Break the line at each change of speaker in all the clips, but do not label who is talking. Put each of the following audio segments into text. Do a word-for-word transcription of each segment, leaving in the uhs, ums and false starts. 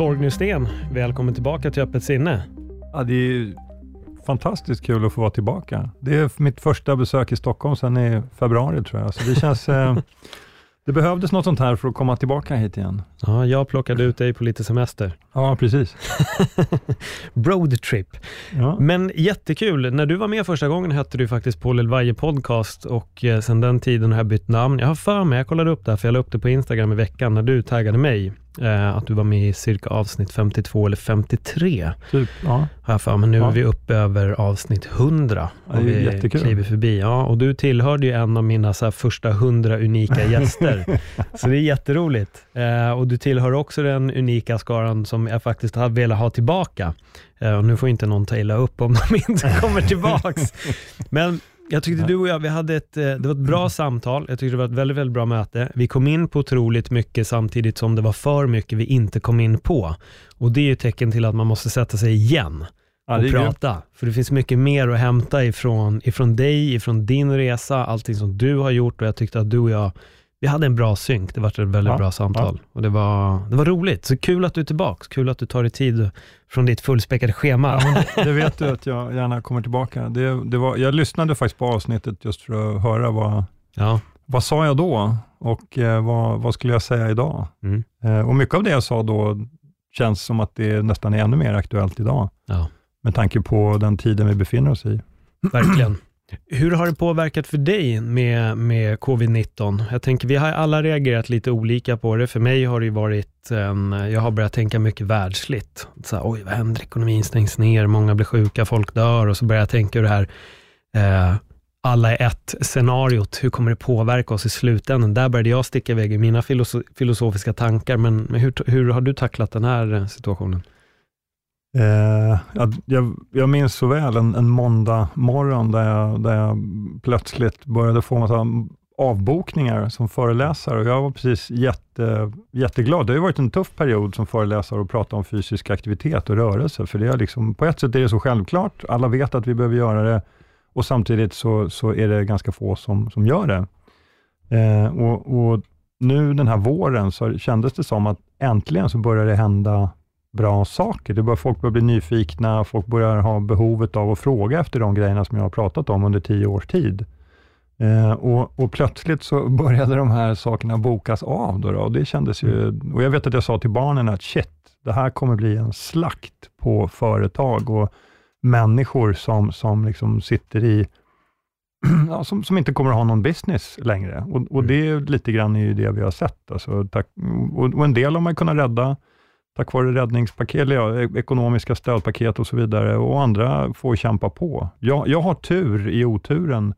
Torgny Sten, välkommen tillbaka till Öppet sinne.
Ja, det är fantastiskt kul att få vara tillbaka. Det är mitt första besök i Stockholm sedan i februari tror jag. Så det känns... Eh, det behövdes något sånt här för att komma tillbaka hit igen.
Ja, jag plockade ut dig på lite semester.
Ja, precis.
Roadtrip.
Ja.
Men jättekul. När du var med första gången hette du faktiskt Paul Elvaje Podcast och eh, sedan den tiden har jag bytt namn. Jag har för mig, jag kollade upp det för jag la upp det på Instagram i veckan när du taggade mig. Eh, att du var med i cirka avsnitt femtiotvå eller femtiotre.
Typ, ja.
Har jag för mig. Nu
ja.
är vi uppe över avsnitt hundra.
Ja, det är
vi
jättekul.
Kliver förbi. Ja, och du tillhörde ju en av mina så här, första hundra unika gäster. Så det är jätteroligt. Eh, och du tillhör också den unika skaran som jag faktiskt har velat ha tillbaka. Eh, och nu får inte någon ta illa upp om de inte kommer tillbaks. Men jag tyckte du och jag, vi hade ett, det var ett bra samtal. Jag tyckte det var ett väldigt, väldigt bra möte. Vi kom in på otroligt mycket samtidigt som det var för mycket vi inte kom in på. Och det är ju tecken till att man måste sätta sig igen och ja, prata. Gud. För det finns mycket mer att hämta ifrån, ifrån dig, ifrån din resa, allting som du har gjort. Och jag tyckte att du och jag, vi hade en bra synk. Det var ett väldigt ja, bra samtal. Ja. Och det var, det var roligt. Så kul att du är tillbaka. Kul att du tar dig tid från ditt fullspäckade schema.
Ja, det vet du att jag gärna kommer tillbaka. Det, det var, jag lyssnade faktiskt på avsnittet just för att höra vad,
ja.
vad sa jag då och eh, vad, vad skulle jag säga idag.
Mm.
Eh, och mycket av det jag sa då känns som att det nästan är ännu mer aktuellt idag.
Ja.
Med tanke på den tiden vi befinner oss i.
Verkligen. Hur har det påverkat för dig med, med covid nitton? Jag tänker, vi har alla reagerat lite olika på det. För mig har det ju varit, en, jag har börjat tänka mycket världsligt. Så här, oj, vad händer? Ekonomin stängs ner, många blir sjuka, folk dör. Och så börjar jag tänka hur det här, eh, alla är ett scenariot. Hur kommer det påverka oss i slutändan? Där började jag sticka iväg i mina filoso- filosofiska tankar. Men, men hur, hur har du tacklat den här situationen?
Eh, jag, jag minns så väl en, en måndag morgon där jag, där jag plötsligt började få massa avbokningar som föreläsare och jag var precis jätte, jätteglad. Det har ju varit en tuff period som föreläsare att prata om fysisk aktivitet och rörelse, för det är liksom, på ett sätt är det så självklart, alla vet att vi behöver göra det och samtidigt så, så är det ganska få som, som gör det. Eh, och, och nu den här våren så kändes det som att äntligen så börjar det hända bra saker. Det bör, folk börjar bli nyfikna, folk börjar ha behovet av att fråga efter de grejerna som jag har pratat om under tio års tid. Eh, och, och plötsligt så började de här sakerna bokas av då, då och det kändes ju, och jag vet att jag sa till barnen att shit, det här kommer bli en slakt på företag och människor som, som liksom sitter i ja, som, som inte kommer att ha någon business längre. Och, och det är lite grann ju det vi har sett. Alltså, tack, och, och en del har man kunnat rädda tack vare räddningspaket, eller ja, ekonomiska stödpaket och så vidare. Och andra får kämpa på. Jag, jag har tur i oturen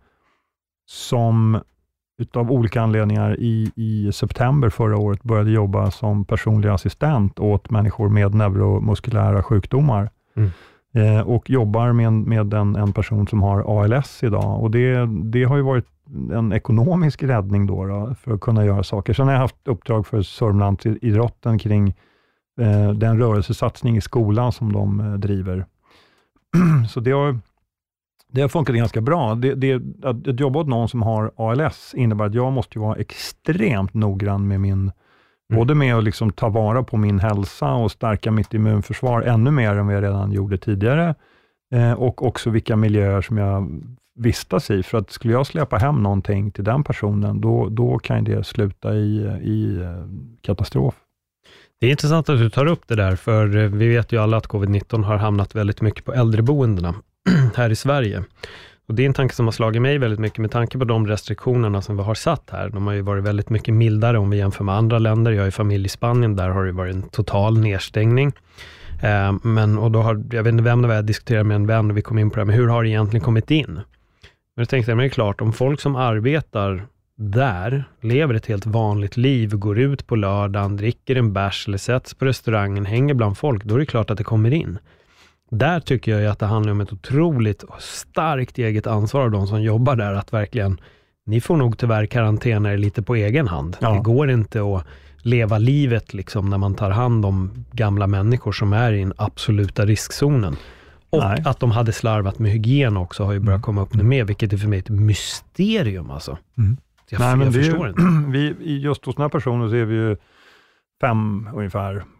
som utav olika anledningar i, i september förra året började jobba som personlig assistent åt människor med neuromuskulära sjukdomar. Mm. Eh, och jobbar med, med en, en person som har A L S idag. Och det, det har ju varit en ekonomisk räddning då, då för att kunna göra saker. Sen har jag haft uppdrag för Sörmlandsidrotten kring eh, den rörelsesatsning i skolan som de eh, driver. Så det har, det har funkat ganska bra. Det, det, att, att jobba åt någon som har A L S innebär att jag måste ju vara extremt noggrann med min Mm. både med att liksom ta vara på min hälsa och stärka mitt immunförsvar ännu mer än vad jag redan gjorde tidigare. Eh, och också vilka miljöer som jag vistas i. För att skulle jag släppa hem någonting till den personen, då, då kan det sluta i, i katastrof.
Det är intressant att du tar upp det där, för vi vet ju alla att covid nitton har hamnat väldigt mycket på äldreboendena här i Sverige. Och det är en tanke som har slagit mig väldigt mycket med tanke på de restriktionerna som vi har satt här. De har ju varit väldigt mycket mildare om vi jämför med andra länder. Jag är familj i Spanien, där har det varit en total nedstängning. Eh, men, och då har, jag vet inte vem det var, jag diskuterade med en vän och vi kom in på det här, men hur har det egentligen kommit in? Men jag tänkte, men det är klart, om folk som arbetar där, lever ett helt vanligt liv, går ut på lördagen, dricker en bärs eller sätts på restaurangen, hänger bland folk, då är det klart att det kommer in. Där tycker jag ju att det handlar om ett otroligt starkt eget ansvar av de som jobbar där, att verkligen, ni får nog tyvärr karantäna er lite på egen hand. Ja. Det går inte att leva livet liksom när man tar hand om gamla människor som är i den absoluta riskzonen. Och Nej. Att de hade slarvat med hygien också har ju börjat komma upp nu med, vilket är för mig ett mysterium alltså. Mm. Jag, Nej, men jag förstår ju, inte.
Vi, just hos den här personen så är vi ju fem ungefär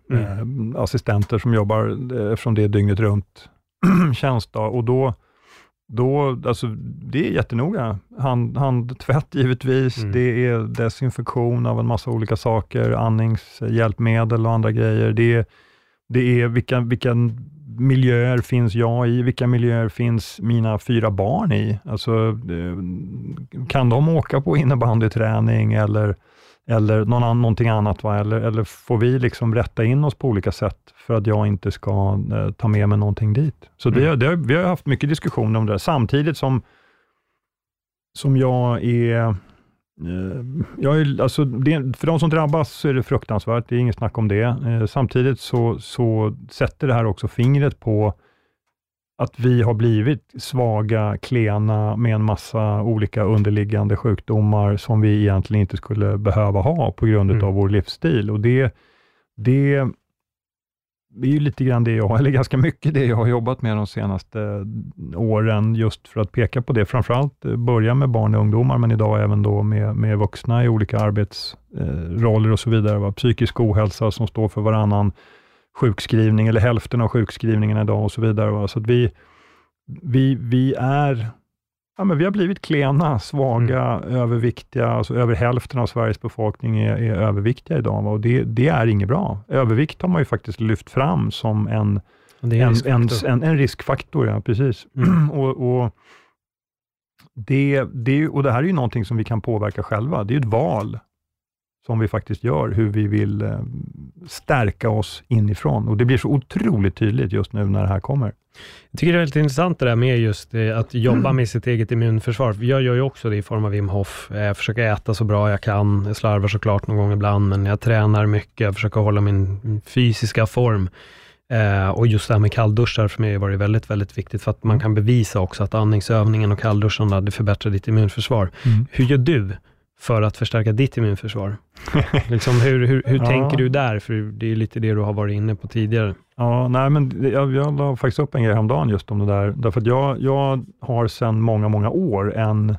mm. eh, assistenter som jobbar, eftersom det är dygnet runt tjänst då, och då Då, alltså, det är jättenoga. Hand, handtvätt givetvis, mm. det är desinfektion av en massa olika saker, andningshjälpmedel och andra grejer. Det är, det är vilka, vilka miljöer finns jag i, vilka miljöer finns mina fyra barn i. Alltså, kan de åka på innebandyträning eller, eller någon annan, någonting annat? Va? Eller, eller får vi liksom rätta in oss på olika sätt för att jag inte ska eh, ta med mig någonting dit. Så mm. det, det, vi har haft mycket diskussioner om det. Samtidigt som, som jag är... Eh, jag är alltså det, för de som drabbas så är det fruktansvärt. Det är inget snack om det. Eh, samtidigt så, så sätter det här också fingret på att vi har blivit svaga, klena med en massa olika underliggande sjukdomar som vi egentligen inte skulle behöva ha på grund mm. av vår livsstil. Och det, det Det är ju lite grann det jag, eller ganska mycket det jag har jobbat med de senaste åren, just för att peka på det. Framförallt börja med barn och ungdomar, men idag även då med, med vuxna i olika arbetsroller och så vidare. Va? Psykisk ohälsa som står för varannan sjukskrivning, eller hälften av sjukskrivningen idag och så vidare. Va? Så att vi, vi, vi är... Ja, men vi har blivit klena, svaga, mm. överviktiga. Alltså över hälften av Sveriges befolkning är, är överviktiga idag. Va? Och det, det är inget bra. Övervikt har man ju faktiskt lyft fram som en,
det
en,
riskfaktor.
en, en, en riskfaktor. Ja, precis. Mm. och, och, det, det, och det här är ju någonting som vi kan påverka själva. Det är ett val som vi faktiskt gör, hur vi vill eh, stärka oss inifrån. Och det blir så otroligt tydligt just nu när det här kommer.
Jag tycker det är väldigt intressant det där med just det, att jobba med sitt eget immunförsvar. Jag gör ju också det i form av Wim Hof. Jag försöker äta så bra jag kan. Jag slarvar såklart någon gång ibland, men jag tränar mycket. Jag försöker hålla min fysiska form. Eh, och just det här med kallduschar för mig var det väldigt, väldigt viktigt, för att man kan bevisa också att andningsövningen och kallduscharna, det förbättrar ditt immunförsvar. Mm. Hur gör du för att förstärka ditt immunförsvar? liksom, hur hur, hur ja. tänker du där? För det är lite det du har varit inne på tidigare.
Ja, nej men jag, jag la faktiskt upp en grej häromdagen just om det där. Därför att jag, jag har sedan många, många år en,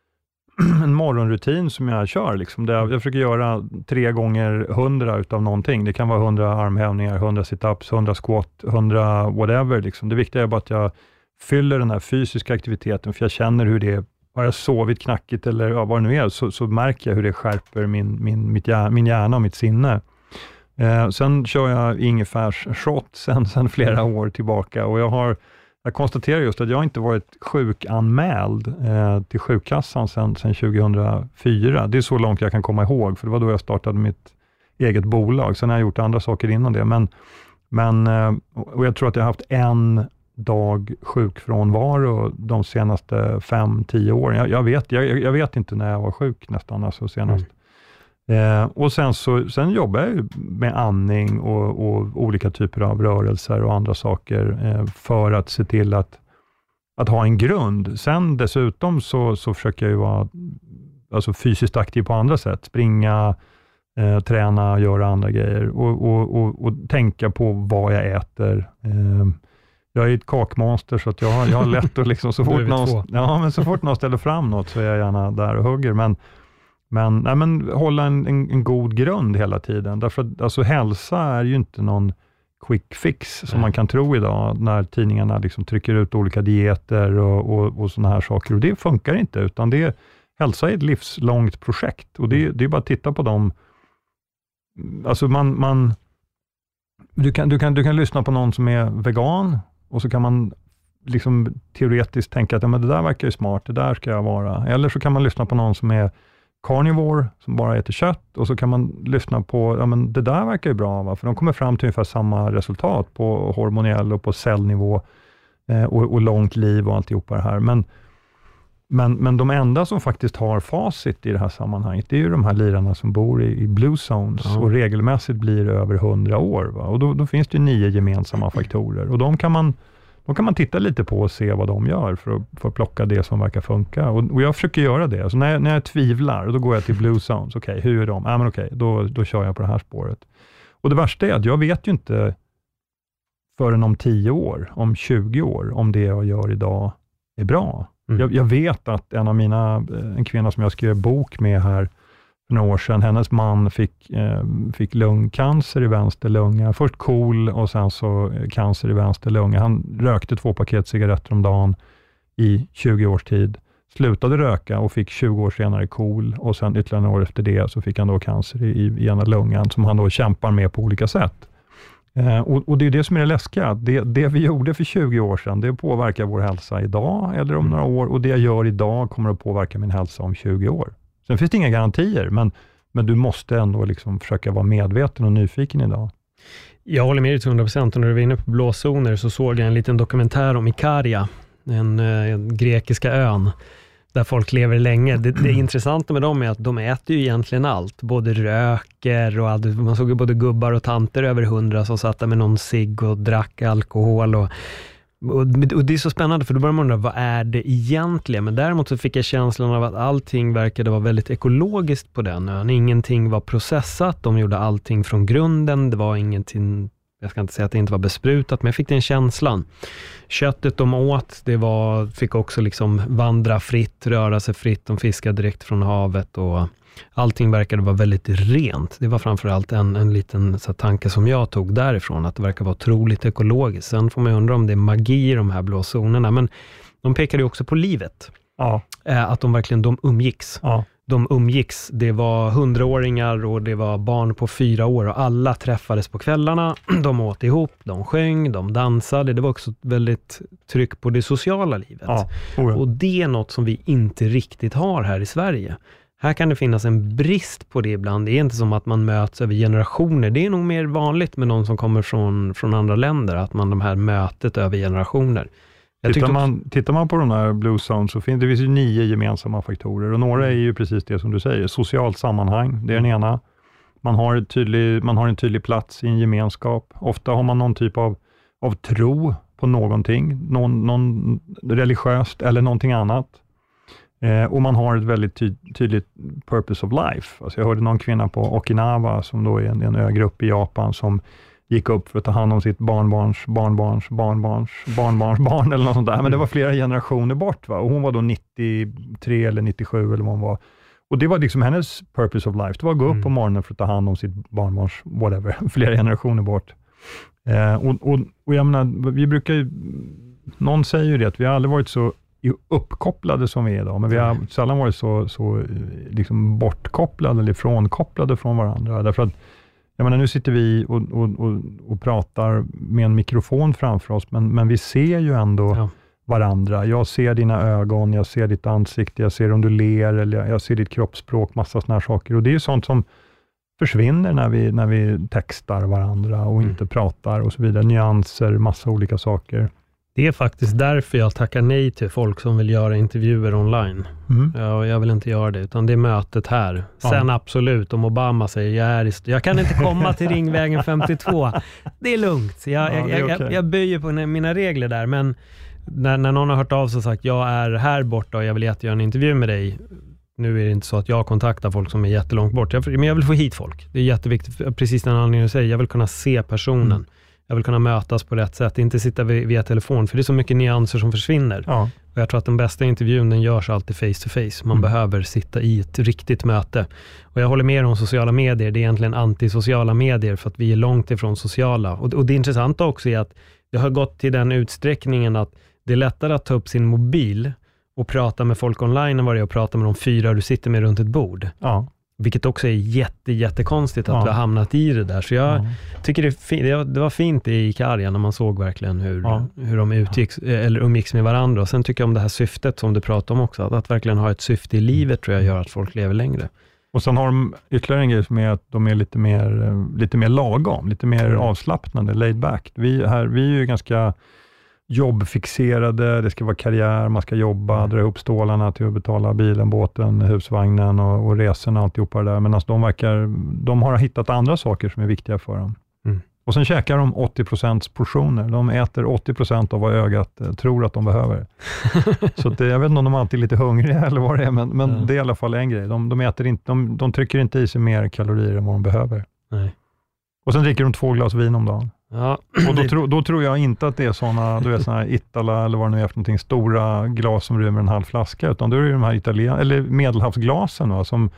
en morgonrutin som jag kör. Liksom, där jag, jag försöker göra tre gånger hundra utav någonting. Det kan vara hundra armhävningar, hundra situps, hundra squat, hundra whatever. Liksom. Det viktiga är bara att jag fyller den här fysiska aktiviteten, för jag känner hur det är. Har jag sovit knackigt eller ja, vad det nu är, så, så märker jag hur det skärper min, min, mitt hjärna, min hjärna och mitt sinne. Eh, sen kör jag ingefärsshot sen, sen flera år tillbaka, och jag har jag konstaterar just att jag inte varit sjukanmäld eh, till sjukkassan sen, sen tjugohundrafyra. Det är så långt jag kan komma ihåg, för det var då jag startade mitt eget bolag. Sen har jag gjort andra saker innan det, men, men eh, och jag tror att jag har haft en dag sjukfrånvaro de senaste fem, tio åren. Jag, jag, vet, jag, jag vet inte när jag var sjuk nästan, alltså senast. Mm. Eh, och sen, så, sen jobbar jag med andning och, och olika typer av rörelser och andra saker eh, för att se till att, att ha en grund. Sen dessutom så, så försöker jag ju vara alltså fysiskt aktiv på andra sätt. Springa, eh, träna, göra andra grejer och, och, och, och tänka på vad jag äter. Eh, Jag är ett kakmonster, så att jag har, jag har lätt att liksom, så fort någon, ja, men så fort någon ställer fram något så är jag gärna där och hugger. Men, men, nej, men hålla en, en, en god grund hela tiden. Därför att alltså, hälsa är ju inte någon quick fix som nej. man kan tro idag, när tidningarna liksom trycker ut olika dieter och, och, och sådana här saker. Och det funkar inte, utan det, hälsa är ett livslångt projekt. Och det, det är bara att titta på dem. Alltså man, man du, kan, du, kan, du kan lyssna på någon som är vegan. Och så kan man liksom teoretiskt tänka att ja, men det där verkar ju smart, det där ska jag vara. Eller så kan man lyssna på någon som är carnivore, som bara äter kött. Och så kan man lyssna på, ja men det där verkar ju bra, va? För de kommer fram till ungefär samma resultat på hormoniell och på cellnivå. Eh, och, och långt liv och alltihopa det här. Men, men, men de enda som faktiskt har facit i det här sammanhanget, det är ju de här lirarna som bor i, i blue zones. Ja. Och regelmässigt blir över hundra år. Va? Och då, då finns det ju nio gemensamma faktorer. Och de kan man, de kan man titta lite på och se vad de gör för att, för att plocka det som verkar funka. Och, och jag försöker göra det. Alltså när, jag, när jag tvivlar, då går jag till blue zones. Okej, okay, hur är de? Ja, men okej, okay, då, då kör jag på det här spåret. Och det värsta är att jag vet ju inte förrän om tio år, om tjugo år, om det jag gör idag är bra. Mm. Jag, jag vet att en av mina, en kvinna som jag skrev bok med här för några år sedan. Hennes man fick, eh, fick lungcancer i vänster lunga. Först KOL och sen så cancer i vänster lunga. Han rökte två paket cigaretter om dagen i tjugo års tid. Slutade röka och fick tjugo år senare KOL och sen ytterligare några år efter det så fick han då cancer i, i ena lungan som han då kämpar med på olika sätt. Eh, och, och det är det som är det läskiga. Det, det vi gjorde för tjugo år sedan, det påverkar vår hälsa idag eller om några år, och det jag gör idag kommer att påverka min hälsa om tjugo år. Sen finns det inga garantier, men, men du måste ändå liksom försöka vara medveten och nyfiken idag.
Jag håller med dig till hundra procent, och när du var inne på blåzoner så såg jag en liten dokumentär om Ikaria, den eh, grekiska ön där folk lever länge. Det, det intressanta med dem är att de äter ju egentligen allt. Både röker och allt. Man såg ju både gubbar och tanter över hundra som satt där med någon cigg och drack alkohol. Och, och, och det är så spännande, för då börjar man undra, vad är det egentligen? Men däremot så fick jag känslan av att allting verkade vara väldigt ekologiskt på den ön. Ingenting var processat. De gjorde allting från grunden. Det var ingenting... Jag ska inte säga att det inte var besprutat, men jag fick den känslan. Köttet de åt, det var, fick också liksom vandra fritt, röra sig fritt. De fiskade direkt från havet och allting verkade vara väldigt rent. Det var framförallt en, en liten så här, tanke som jag tog därifrån, att det verkar vara otroligt ekologiskt. Sen får man undra om det är magi i de här blå zonerna, men de pekade ju också på livet.
Ja.
Att de verkligen de umgicks.
Ja.
De umgicks, det var hundraåringar och det var barn på fyra år och alla träffades på kvällarna. De åt ihop, de sjöng, de dansade. Det var också väldigt tryck på det sociala livet.
Ja. Oh ja.
Och det är något som vi inte riktigt har här i Sverige. Här kan det finnas en brist på det ibland. Det är inte som att man möts över generationer. Det är nog mer vanligt med någon som kommer från, från andra länder, att man de här mötet över generationer.
Tittar man, tittar man på de här blue zones så finns det finns ju nio gemensamma faktorer, och några är ju precis det som du säger. Socialt sammanhang, det är den ena. Man har, ett tydlig, man har en tydlig plats i en gemenskap. Ofta har man någon typ av, av tro på någonting, någon, någon religiöst eller någonting annat. Eh, och man har ett väldigt ty, tydligt purpose of life. Alltså jag hörde någon kvinna på Okinawa, som då är en, en ögrupp i Japan, som gick upp för att ta hand om sitt barnbarns, barnbarns, barnbarns, barnbarns barn eller något sånt där. Men det var flera generationer bort, va? Och hon var då nittiotre eller nittiosju eller vad hon var. Och det var liksom hennes purpose of life. Det var att gå upp mm. på morgonen för att ta hand om sitt barnbarns, whatever, flera generationer bort. Eh, och, och, och jag menar, vi brukar ju, någon säger ju det, att vi har aldrig varit så uppkopplade som vi är idag, men vi har sällan varit så, så liksom bortkopplade eller frånkopplade från varandra. Därför att jag menar, nu sitter vi och, och, och, och pratar med en mikrofon framför oss, men, men vi ser ju ändå ja. varandra. Jag ser dina ögon, jag ser ditt ansikte, jag ser om du ler, eller jag, jag ser ditt kroppsspråk, massa sådana här saker. Och det är ju sånt som försvinner när vi, när vi textar varandra och mm. inte pratar och så vidare. Nyanser, massa olika saker.
Det är faktiskt därför jag tackar nej till folk som vill göra intervjuer online. Mm. Ja, jag vill inte göra det, utan det är mötet här. Sen ja. absolut, om Obama säger jag, är i st- jag kan inte komma till Ringvägen femtiotvå. Det är lugnt. Jag, ja, jag, jag, okay. jag böjer på mina regler där, men när, när någon har hört av sig och sagt jag är här borta och jag vill jättegöra en intervju med dig. Nu är det inte så att jag kontaktar folk som är jättelångt bort. Jag, men jag vill få hit folk. Det är jätteviktigt. Precis den anledningen du säger. Jag vill kunna se personen. Mm. Jag vill kunna mötas på rätt sätt, inte sitta via telefon, för det är så mycket nyanser som försvinner. Ja. Och jag tror att den bästa intervjun, den görs alltid face to face. Man mm. behöver sitta i ett riktigt möte. Och jag håller med om sociala medier, det är egentligen antisociala medier, för att vi är långt ifrån sociala. Och, och det intressanta också är att det har gått till den utsträckningen att det är lättare att ta upp sin mobil och prata med folk online än vad det är att prata med de fyra du sitter med runt ett bord. Ja. Vilket också är jätte, jättekonstigt att ja. vi har hamnat i det där. Så jag ja. tycker det, fin- det var fint i Ikaria när man såg verkligen hur, ja. hur de utgicks, eller umgicks med varandra. Och sen tycker jag om det här syftet som du pratar om också. Att, att verkligen ha ett syfte i livet tror jag gör att folk lever längre.
Och sen har de ytterligare en grej som är att de är lite mer, lite mer lagom, lite mer mm. avslappnande, laid back. Vi, här, vi är ju ganska jobbfixerade, det ska vara karriär, man ska jobba, mm. dra ihop stålarna till att betala bilen, båten, husvagnen och, och resorna och alltihopa det där. Men alltså de verkar, de har hittat andra saker som är viktiga för dem. Mm. Och sen käkar de åttio procent portioner. De äter åttio procent av vad ögat eh, tror att de behöver. Så det, jag vet inte om de alltid är lite hungriga eller vad det är, men, men mm. det är i alla fall en grej. De, de, äter inte, de, de trycker inte i sig mer kalorier än vad de behöver. Nej. Och sen dricker de två glas vin om dagen. Ja. Och då, tro, då tror jag inte att det är sådana, du vet, såna Itala eller vad det nu är för någonting, stora glas som rymmer en halv flaska, utan då är det de här Italien, eller medelhavsglasen va, som,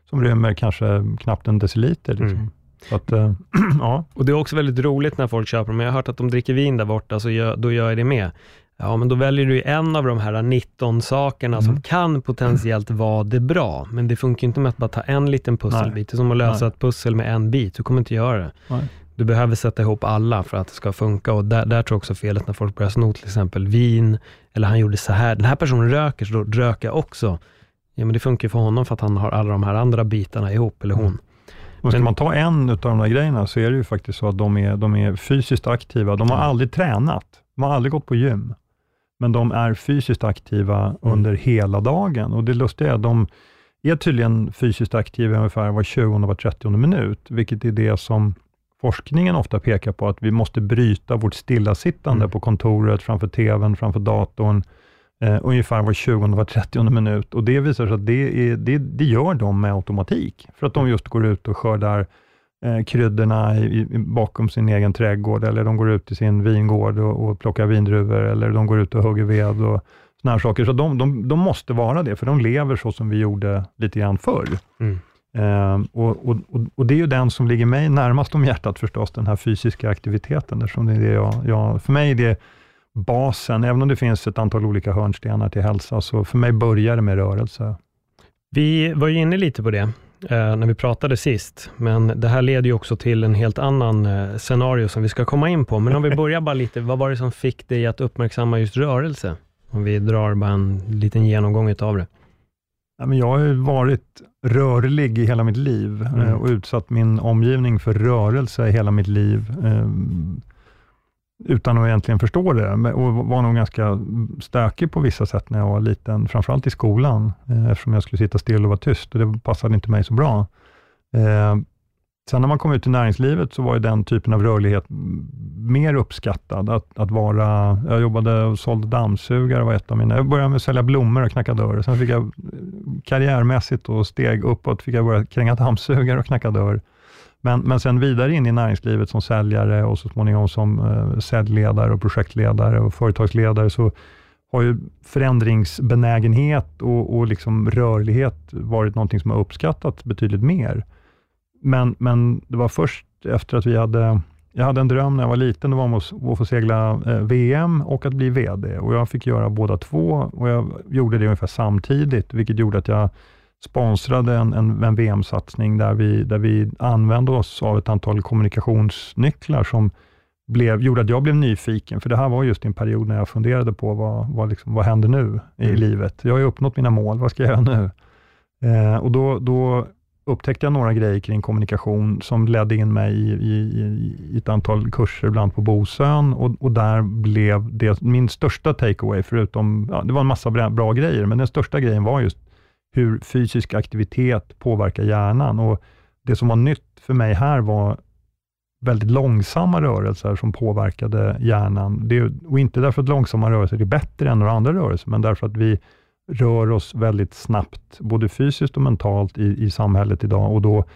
som rymmer kanske knappt en deciliter. Liksom. Mm. Så att, äh, ja.
Och det är också väldigt roligt när folk köper dem. Jag har hört att de dricker vin där borta, så gör, då gör jag det med. Ja, men då väljer du en av de här nitton sakerna mm. som kan potentiellt vara det bra. Men det funkar inte med att bara ta en liten pusselbit. Nej. Det är som att lösa Nej. ett pussel med en bit. Du kommer inte göra det. Nej. Du behöver sätta ihop alla för att det ska funka. Och där, där tror jag också felet när folk börjar sno till exempel vin. Eller han gjorde så här. Den här personen röker, så då röker jag också. Ja, men det funkar för honom för att han har alla de här andra bitarna ihop, eller hon. Mm.
Och ska men, man ta en av de där grejerna, så är det ju faktiskt så att de är, de är fysiskt aktiva. De har aldrig tränat. De har aldrig gått på gym. Men de är fysiskt aktiva mm. under hela dagen. Och det lustiga är att de är tydligen fysiskt aktiva ungefär var tjugonde, var trettionde minut. Vilket är det som forskningen ofta pekar på, att vi måste bryta vårt stillasittande mm. på kontoret, framför tvn, framför datorn. Eh, ungefär var tjugonde, var trettionde minut. Och det visar sig att det, är, det, det gör de med automatik. För att de just går ut och skördar eh, kryddorna i, i, bakom sin egen trädgård. Eller de går ut i sin vingård och, och plockar vindruvor. Eller de går ut och hugger ved och såna här saker. Så de, de, de måste vara det, för de lever så som vi gjorde lite grann förr. Mm. Eh, och, och, och det är ju den som ligger mig närmast om hjärtat förstås, den här fysiska aktiviteten. Eftersom det är det jag, jag, för mig är det basen, även om det finns ett antal olika hörnstenar till hälsa, så för mig börjar det med rörelse.
Vi var ju inne lite på det eh, när vi pratade sist, men det här leder ju också till en helt annan eh, scenario som vi ska komma in på. Men om vi börjar bara lite, vad var det som fick dig att uppmärksamma just rörelse? Om vi drar bara en liten genomgång utav det.
Ja, men jag har ju varit rörlig i hela mitt liv mm. eh, och utsatt min omgivning för rörelse i hela mitt liv. Eh, utan att egentligen förstå det, och var nog ganska stökig på vissa sätt när jag var liten, framförallt i skolan, eh, eftersom jag skulle sitta still och vara tyst, och det passade inte mig så bra. Eh, sen när man kom ut i näringslivet så var ju den typen av rörlighet mer uppskattad, att, att vara, jag jobbade och sålde dammsugare, var ett av mina, jag började med att sälja blommor och knacka dörr, sen fick jag karriärmässigt och steg uppåt, fick jag börja kränga dammsugare och knacka dörr. Men, men sen vidare in i näringslivet som säljare och så småningom som eh, säljledare och projektledare och företagsledare, så har ju förändringsbenägenhet och, och liksom rörlighet varit någonting som har uppskattats betydligt mer. Men, men det var först efter att vi hade, jag hade en dröm när jag var liten, det var att, att få segla eh, V M och att bli vd. Och jag fick göra båda två, och jag gjorde det ungefär samtidigt, vilket gjorde att jag sponsrade en, en, en V M-satsning där vi, där vi använde oss av ett antal kommunikationsnycklar som blev, gjorde att jag blev nyfiken. För det här var just en period när jag funderade på vad, vad, liksom, vad händer nu i mm. livet. Jag har ju uppnått mina mål, vad ska jag göra nu? Eh, och då, då upptäckte jag några grejer kring kommunikation som ledde in mig i, i, i ett antal kurser, bland på Bosön. Och, och där blev det min största takeaway, förutom, ja, det var en massa bra, bra grejer, men den största grejen var just hur fysisk aktivitet påverkar hjärnan. Och det som var nytt för mig här var väldigt långsamma rörelser som påverkade hjärnan. Det, och inte därför att långsamma rörelser är bättre än några andra rörelser, men därför att vi rör oss väldigt snabbt, både fysiskt och mentalt i, i samhället idag. Och då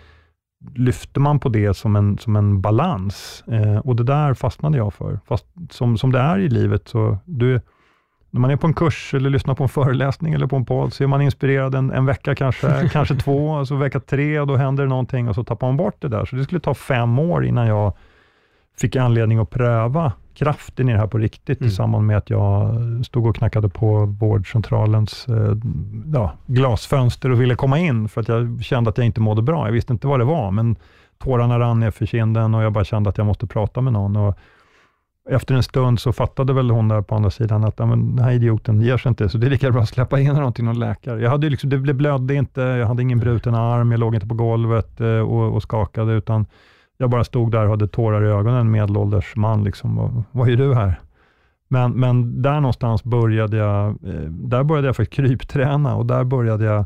lyfter man på det som en, som en balans. Eh, och det där fastnade jag för. Fast som, som det är i livet, så du när man är på en kurs eller lyssnar på en föreläsning eller på en podd, så är man inspirerad en, en vecka kanske, kanske två, och så vecka tre, och då händer det någonting och så tappar man bort det där. Så det skulle ta fem år innan jag fick anledning att pröva kraften i det här på riktigt, mm. i samband med att jag stod och knackade på vårdcentralens eh, ja, glasfönster och ville komma in, för att jag kände att jag inte mådde bra. Jag visste inte vad det var, men tårarna rann ner för kinden och jag bara kände att jag måste prata med någon. Och efter en stund så fattade väl hon där på andra sidan att den här idioten ger sig inte, så det är lika bra att släppa in någon till någon läkare. Jag hade ju liksom, det blödde inte, jag hade ingen bruten arm, jag låg inte på golvet och, och skakade, utan jag bara stod där och hade tårar i ögonen, en medelålders man liksom. Vad, vad är du här? Men, men där någonstans började jag, där började jag faktiskt krypträna, och där började jag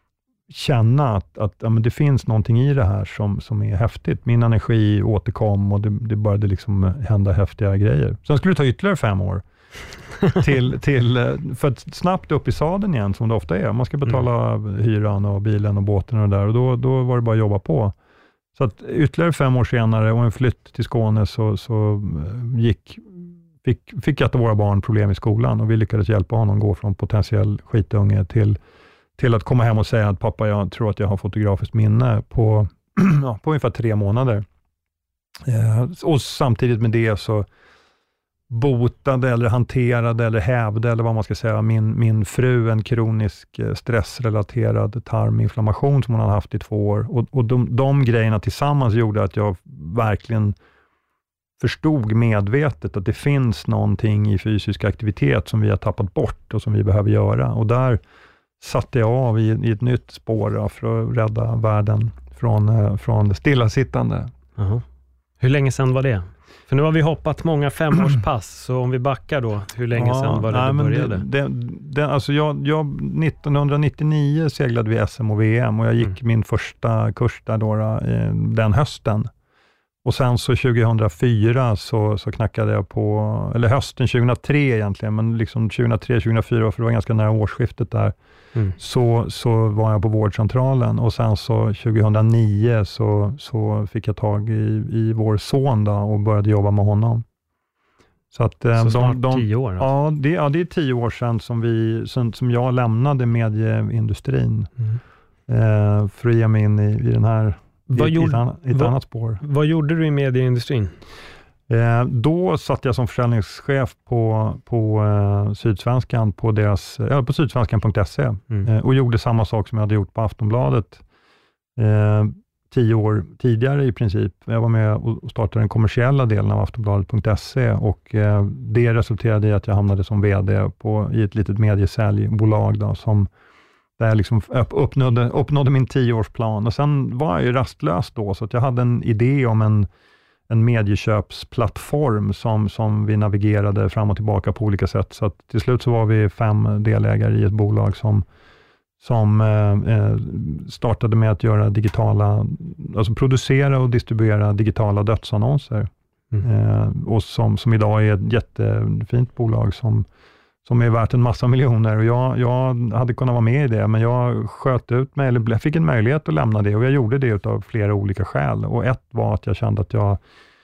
känna att, att ja, men det finns någonting i det här som, som är häftigt. Min energi återkom och det, det började liksom hända häftiga grejer. Sen skulle det ta ytterligare fem år till, till, för att snabbt upp i sadeln igen, som det ofta är. Man ska betala mm. hyran och bilen och båten och det där, och då, då var det bara att jobba på. Så att ytterligare fem år senare och en flytt till Skåne, så, så gick, fick, fick ett av våra barn problem i skolan, och vi lyckades hjälpa honom gå från potentiell skitunge till till att komma hem och säga att pappa, jag tror att jag har fotografiskt minne på, ja, på ungefär tre månader. Eh, och samtidigt med det så botade eller hanterade eller hävde eller vad man ska säga min, min fru en kronisk stressrelaterad tarminflammation som hon hade haft i två år. Och, och de, de grejerna tillsammans gjorde att jag verkligen förstod medvetet att det finns någonting i fysisk aktivitet som vi har tappat bort och som vi behöver göra. Och där satte jag av i, i ett nytt spår för att rädda världen från, från stillasittande.
Uh-huh. Hur länge sedan var det? För nu har vi hoppat många femårspass, så om vi backar då, hur länge ja, sedan var det nej, det började?
Det, det, det, alltså jag, jag, nittonhundranittionio seglade vi S M och V M och jag gick mm. min första kurs där då, den hösten. Och sen så tjugohundrafyra så, så knackade jag på, eller hösten tjugohundratre egentligen, men liksom tjugohundratre tjugohundrafyra, för det var ganska nära årsskiftet där, mm. så, så var jag på vårdcentralen. Och sen så tjugohundranio så, så fick jag tag i, i vår son då och började jobba med honom. Så, att,
så snart de, de, tio år? Alltså.
Ja, det, ja, det är tio år sedan som, vi, som, som jag lämnade medieindustrin mm. eh, för att ge mig in i, i den här
Vad
I,
gjorde,
i, ett, i ett
vad,
annat spår.
Vad gjorde du i medieindustrin?
Eh, då satt jag som försäljningschef på, på eh, Sydsvenskan på, deras, eh, på sydsvenskan punkt se mm. eh, och gjorde samma sak som jag hade gjort på Aftonbladet eh, tio år tidigare i princip. Jag var med och startade den kommersiella delen av Aftonbladet punkt se och eh, det resulterade i att jag hamnade som vd på, i ett litet mediesäljbolag då, som där jag liksom uppnådde, uppnådde min tioårsplan. Och sen var jag ju rastlös då, så att jag hade en idé om en, en medieköpsplattform som, som vi navigerade fram och tillbaka på olika sätt. Så att till slut så var vi fem delägare i ett bolag som, som eh, startade med att göra digitala, alltså producera och distribuera digitala dödsannonser. Mm. Eh, och som, som idag är ett jättefint bolag som som är värt en massa miljoner, och jag, jag hade kunnat vara med i det, men jag sköt ut mig, eller fick en möjlighet att lämna det, och jag gjorde det av flera olika skäl. Och ett var att jag kände att jag,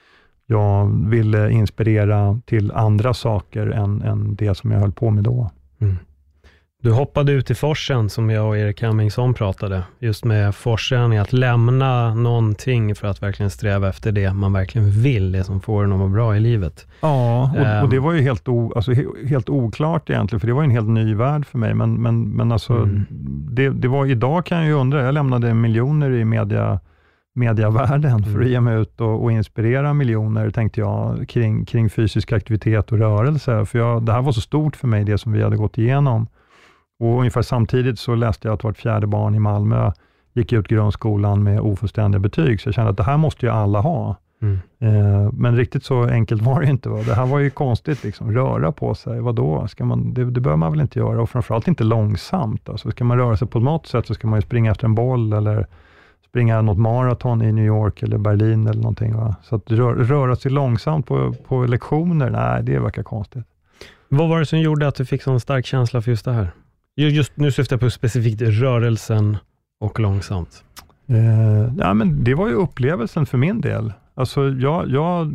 jag ville inspirera till andra saker än, än det som jag höll på med då. Mm.
Du hoppade ut i forsen som jag och Erik Hemmingsson pratade. Just med forsen är att lämna någonting för att verkligen sträva efter det man verkligen vill, det som får en att må bra i livet.
Ja, och, um, och det var ju helt, o, alltså, helt oklart egentligen, för det var en helt ny värld för mig. Men, men, men alltså, mm. det, det var, idag kan jag ju undra, jag lämnade miljoner i media, mediavärlden mm. för att ge mig ut och, och inspirera miljoner, tänkte jag, kring, kring fysisk aktivitet och rörelse. För jag, det här var så stort för mig, det som vi hade gått igenom. Och ungefär samtidigt så läste jag att vart fjärde barn i Malmö gick ut grundskolan med ofullständiga betyg. Så jag kände att det här måste ju alla ha. Mm. Eh, men riktigt så enkelt var det inte. Va? Det här var ju konstigt, liksom, röra på sig. Vadå? Ska man, det, det bör man väl inte göra. Och framförallt inte långsamt. Alltså, ska man röra sig på något sätt så ska man ju springa efter en boll eller springa något maraton i New York eller Berlin eller någonting. Va? Så att rö, röra sig långsamt på, på lektioner, nej, det verkar konstigt.
Vad var det som gjorde att du fick sån stark känsla för just det här? Just nu syftar jag på specifikt rörelsen och långsamt.
Eh, ja, men det var ju upplevelsen för min del. Alltså jag, jag,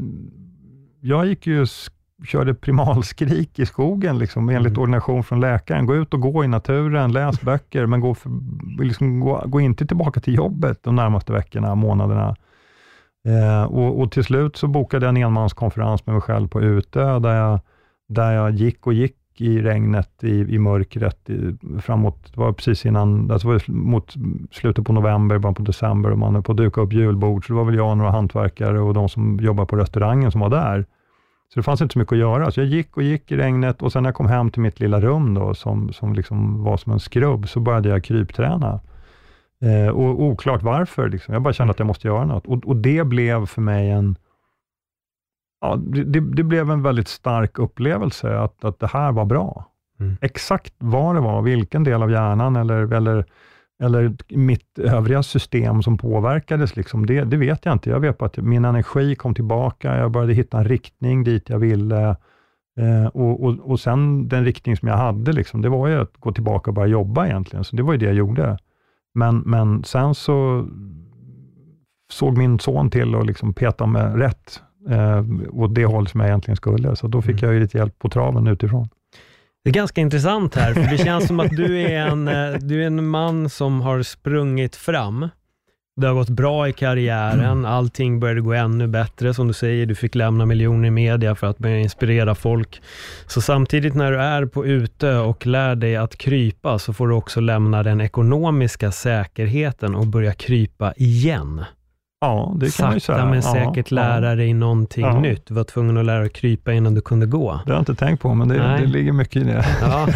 jag gick ju körde primalskrik i skogen liksom, enligt mm. ordination från läkaren. Gå ut och gå i naturen, läs böcker, men gå, för, liksom, gå, gå inte tillbaka till jobbet de närmaste veckorna, månaderna. Eh, och, och till slut så bokade jag en enmanskonferens med mig själv på Utö, där jag, där jag gick och gick i regnet, i, i mörkret, i, framåt, det var precis innan, alltså var mot slutet på november, början på december, och man är på att duka upp julbord, så det var väl jag och några hantverkare och de som jobbar på restaurangen som var där. Så det fanns inte så mycket att göra, så jag gick och gick i regnet, och sen när jag kom hem till mitt lilla rum då, som, som liksom var som en skrubb, så började jag krypträna. Eh, och oklart varför, liksom. Jag bara kände att jag måste göra något, och, och det blev för mig en Ja, det, det blev en väldigt stark upplevelse att, att det här var bra. Mm. Exakt vad det var, vilken del av hjärnan eller, eller, eller mitt övriga system som påverkades, liksom, det, det vet jag inte. Jag vet att min energi kom tillbaka, jag började hitta en riktning dit jag ville. Eh, och, och, och sen den riktning som jag hade, liksom, det var ju att gå tillbaka och börja jobba egentligen. Så det var ju det jag gjorde. Men, men sen så såg min son till att liksom peta med rätt. Eh, och det håll som jag egentligen skulle. Så då fick mm. jag ju lite hjälp på traven utifrån.
Det är ganska intressant här, för det känns som att du är en, du är en man som har sprungit fram. Det har gått bra i karriären, allting började gå ännu bättre, som du säger, du fick lämna miljoner i media för att börja inspirera folk. Så samtidigt när du är på ute och lär dig att krypa, så får du också lämna den ekonomiska säkerheten och börja krypa igen.
Ja, det kan
Sakta
man ju säga.
men säkert
ja,
lära
ja.
dig någonting
ja.
nytt. Du var tvungen att lära dig krypa innan du kunde gå.
Det har jag inte tänkt på, men det, det ligger mycket i det.
Ja.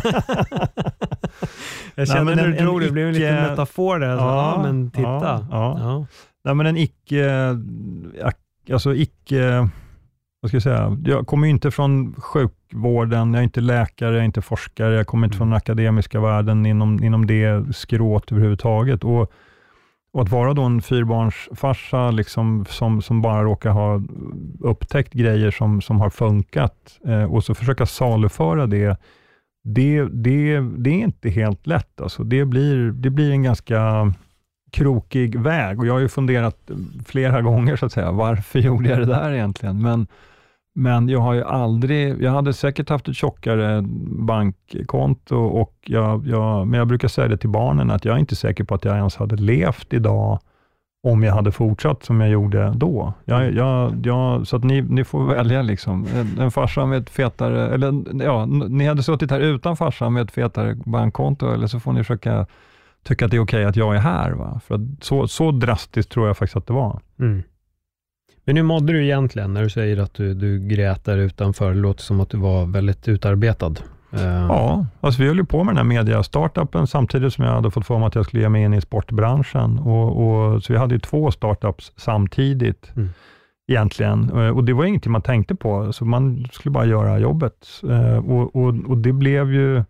Jag känner när du drog det, det blev en
icke...
liten metafor där. Ja, ja, men titta.
Ja, ja.
Ja.
Nej, men en icke, alltså icke, vad ska jag säga, jag kommer ju inte från sjukvården, jag är inte läkare, jag är inte forskare, jag kommer inte från den akademiska världen inom, inom det skrået överhuvudtaget. Och, och att vara då en fyrbarnsfarsa liksom, som, som bara råkar ha upptäckt grejer som, som har funkat eh, och så försöka saluföra det, det, det, det är inte helt lätt. Alltså. Det, blir, det blir en ganska krokig väg och jag har ju funderat flera gånger så att säga, varför gjorde jag det där egentligen? Men, men jag har ju aldrig, jag hade säkert haft ett tjockare bankkonto och jag, jag, men jag brukar säga det till barnen att jag är inte säker på att jag ens hade levt idag om jag hade fortsatt som jag gjorde då. Jag, jag, jag, så att ni, ni får välja liksom. En, en farsa med ett fetare, eller ja, ni hade suttit här utan farsa med ett fetare bankkonto eller så får ni försöka tycka att det är okej att jag är här. Va? För att så, så drastiskt tror jag faktiskt att det var.
Mm. Men hur mådde du egentligen när du säger att du, du grät där utanför? Det låter som att du var väldigt utarbetad. Uh.
Ja, alltså vi höll ju på med den här media-startupen samtidigt som jag hade fått för mig att jag skulle ge mig in i sportbranschen. Och, och, så vi hade ju två startups samtidigt mm. egentligen. Och det var ingenting man tänkte på. Så man skulle bara göra jobbet. Och, och, och det blev ju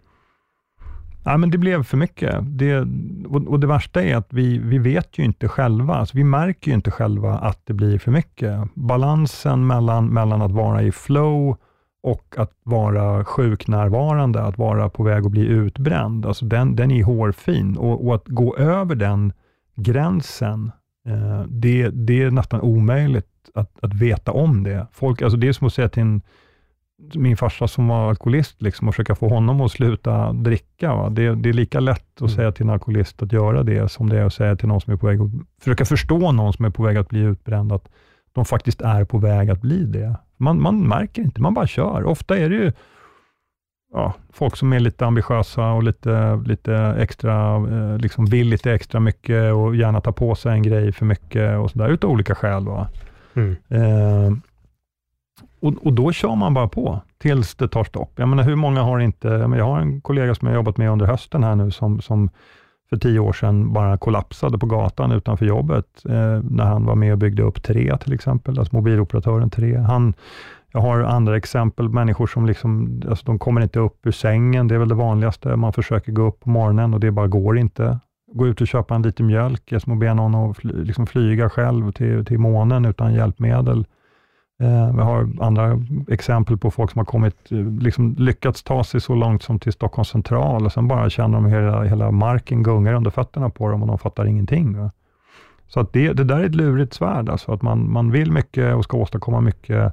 Ja, men det blev för mycket. Det, och, och det värsta är att vi, vi vet ju inte själva, alltså vi märker ju inte själva att det blir för mycket. Balansen mellan, mellan att vara i flow och att vara sjuknärvarande, att vara på väg att bli utbränd, alltså den, den är hårfin. Och, och att gå över den gränsen, eh, det, det är nästan omöjligt att, att veta om det. Folk, alltså det är som att säga till en min farsa som var alkoholist liksom, och försöka få honom att sluta dricka. Va? Det, det är lika lätt att mm. säga till en alkoholist att göra det som det är att säga till någon som är på väg att försöka förstå någon som är på väg att bli utbränd att de faktiskt är på väg att bli det. Man, man märker inte, man bara kör. Ofta är det ju ja, folk som är lite ambitiösa och lite, lite extra, eh, liksom vill lite extra mycket och gärna ta på sig en grej för mycket och sådär, utav olika skäl. Va? Mm. Eh, Och, och då kör man bara på tills det tar stopp. Jag menar, hur många har inte... Jag, menar, jag har en kollega som jag har jobbat med under hösten här nu som, som för tio år sedan bara kollapsade på gatan utanför jobbet eh, när han var med och byggde upp tre till exempel, alltså mobiloperatören tre. Han, jag har andra exempel, människor som liksom, alltså de kommer inte upp ur sängen, det är väl det vanligaste. Man försöker gå upp på morgonen och det bara går inte. Gå ut och köpa en liten mjölk, jag som ber någon att fly, liksom flyga själv till, till månen utan hjälpmedel. Eh, vi har andra exempel på folk som har kommit, liksom lyckats ta sig så långt som till Stockholms central och sen bara känner de hela, hela marken gungar under fötterna på dem och de fattar ingenting. Va? Så att det, det där är ett lurigt svärd, alltså att man, man vill mycket och ska åstadkomma mycket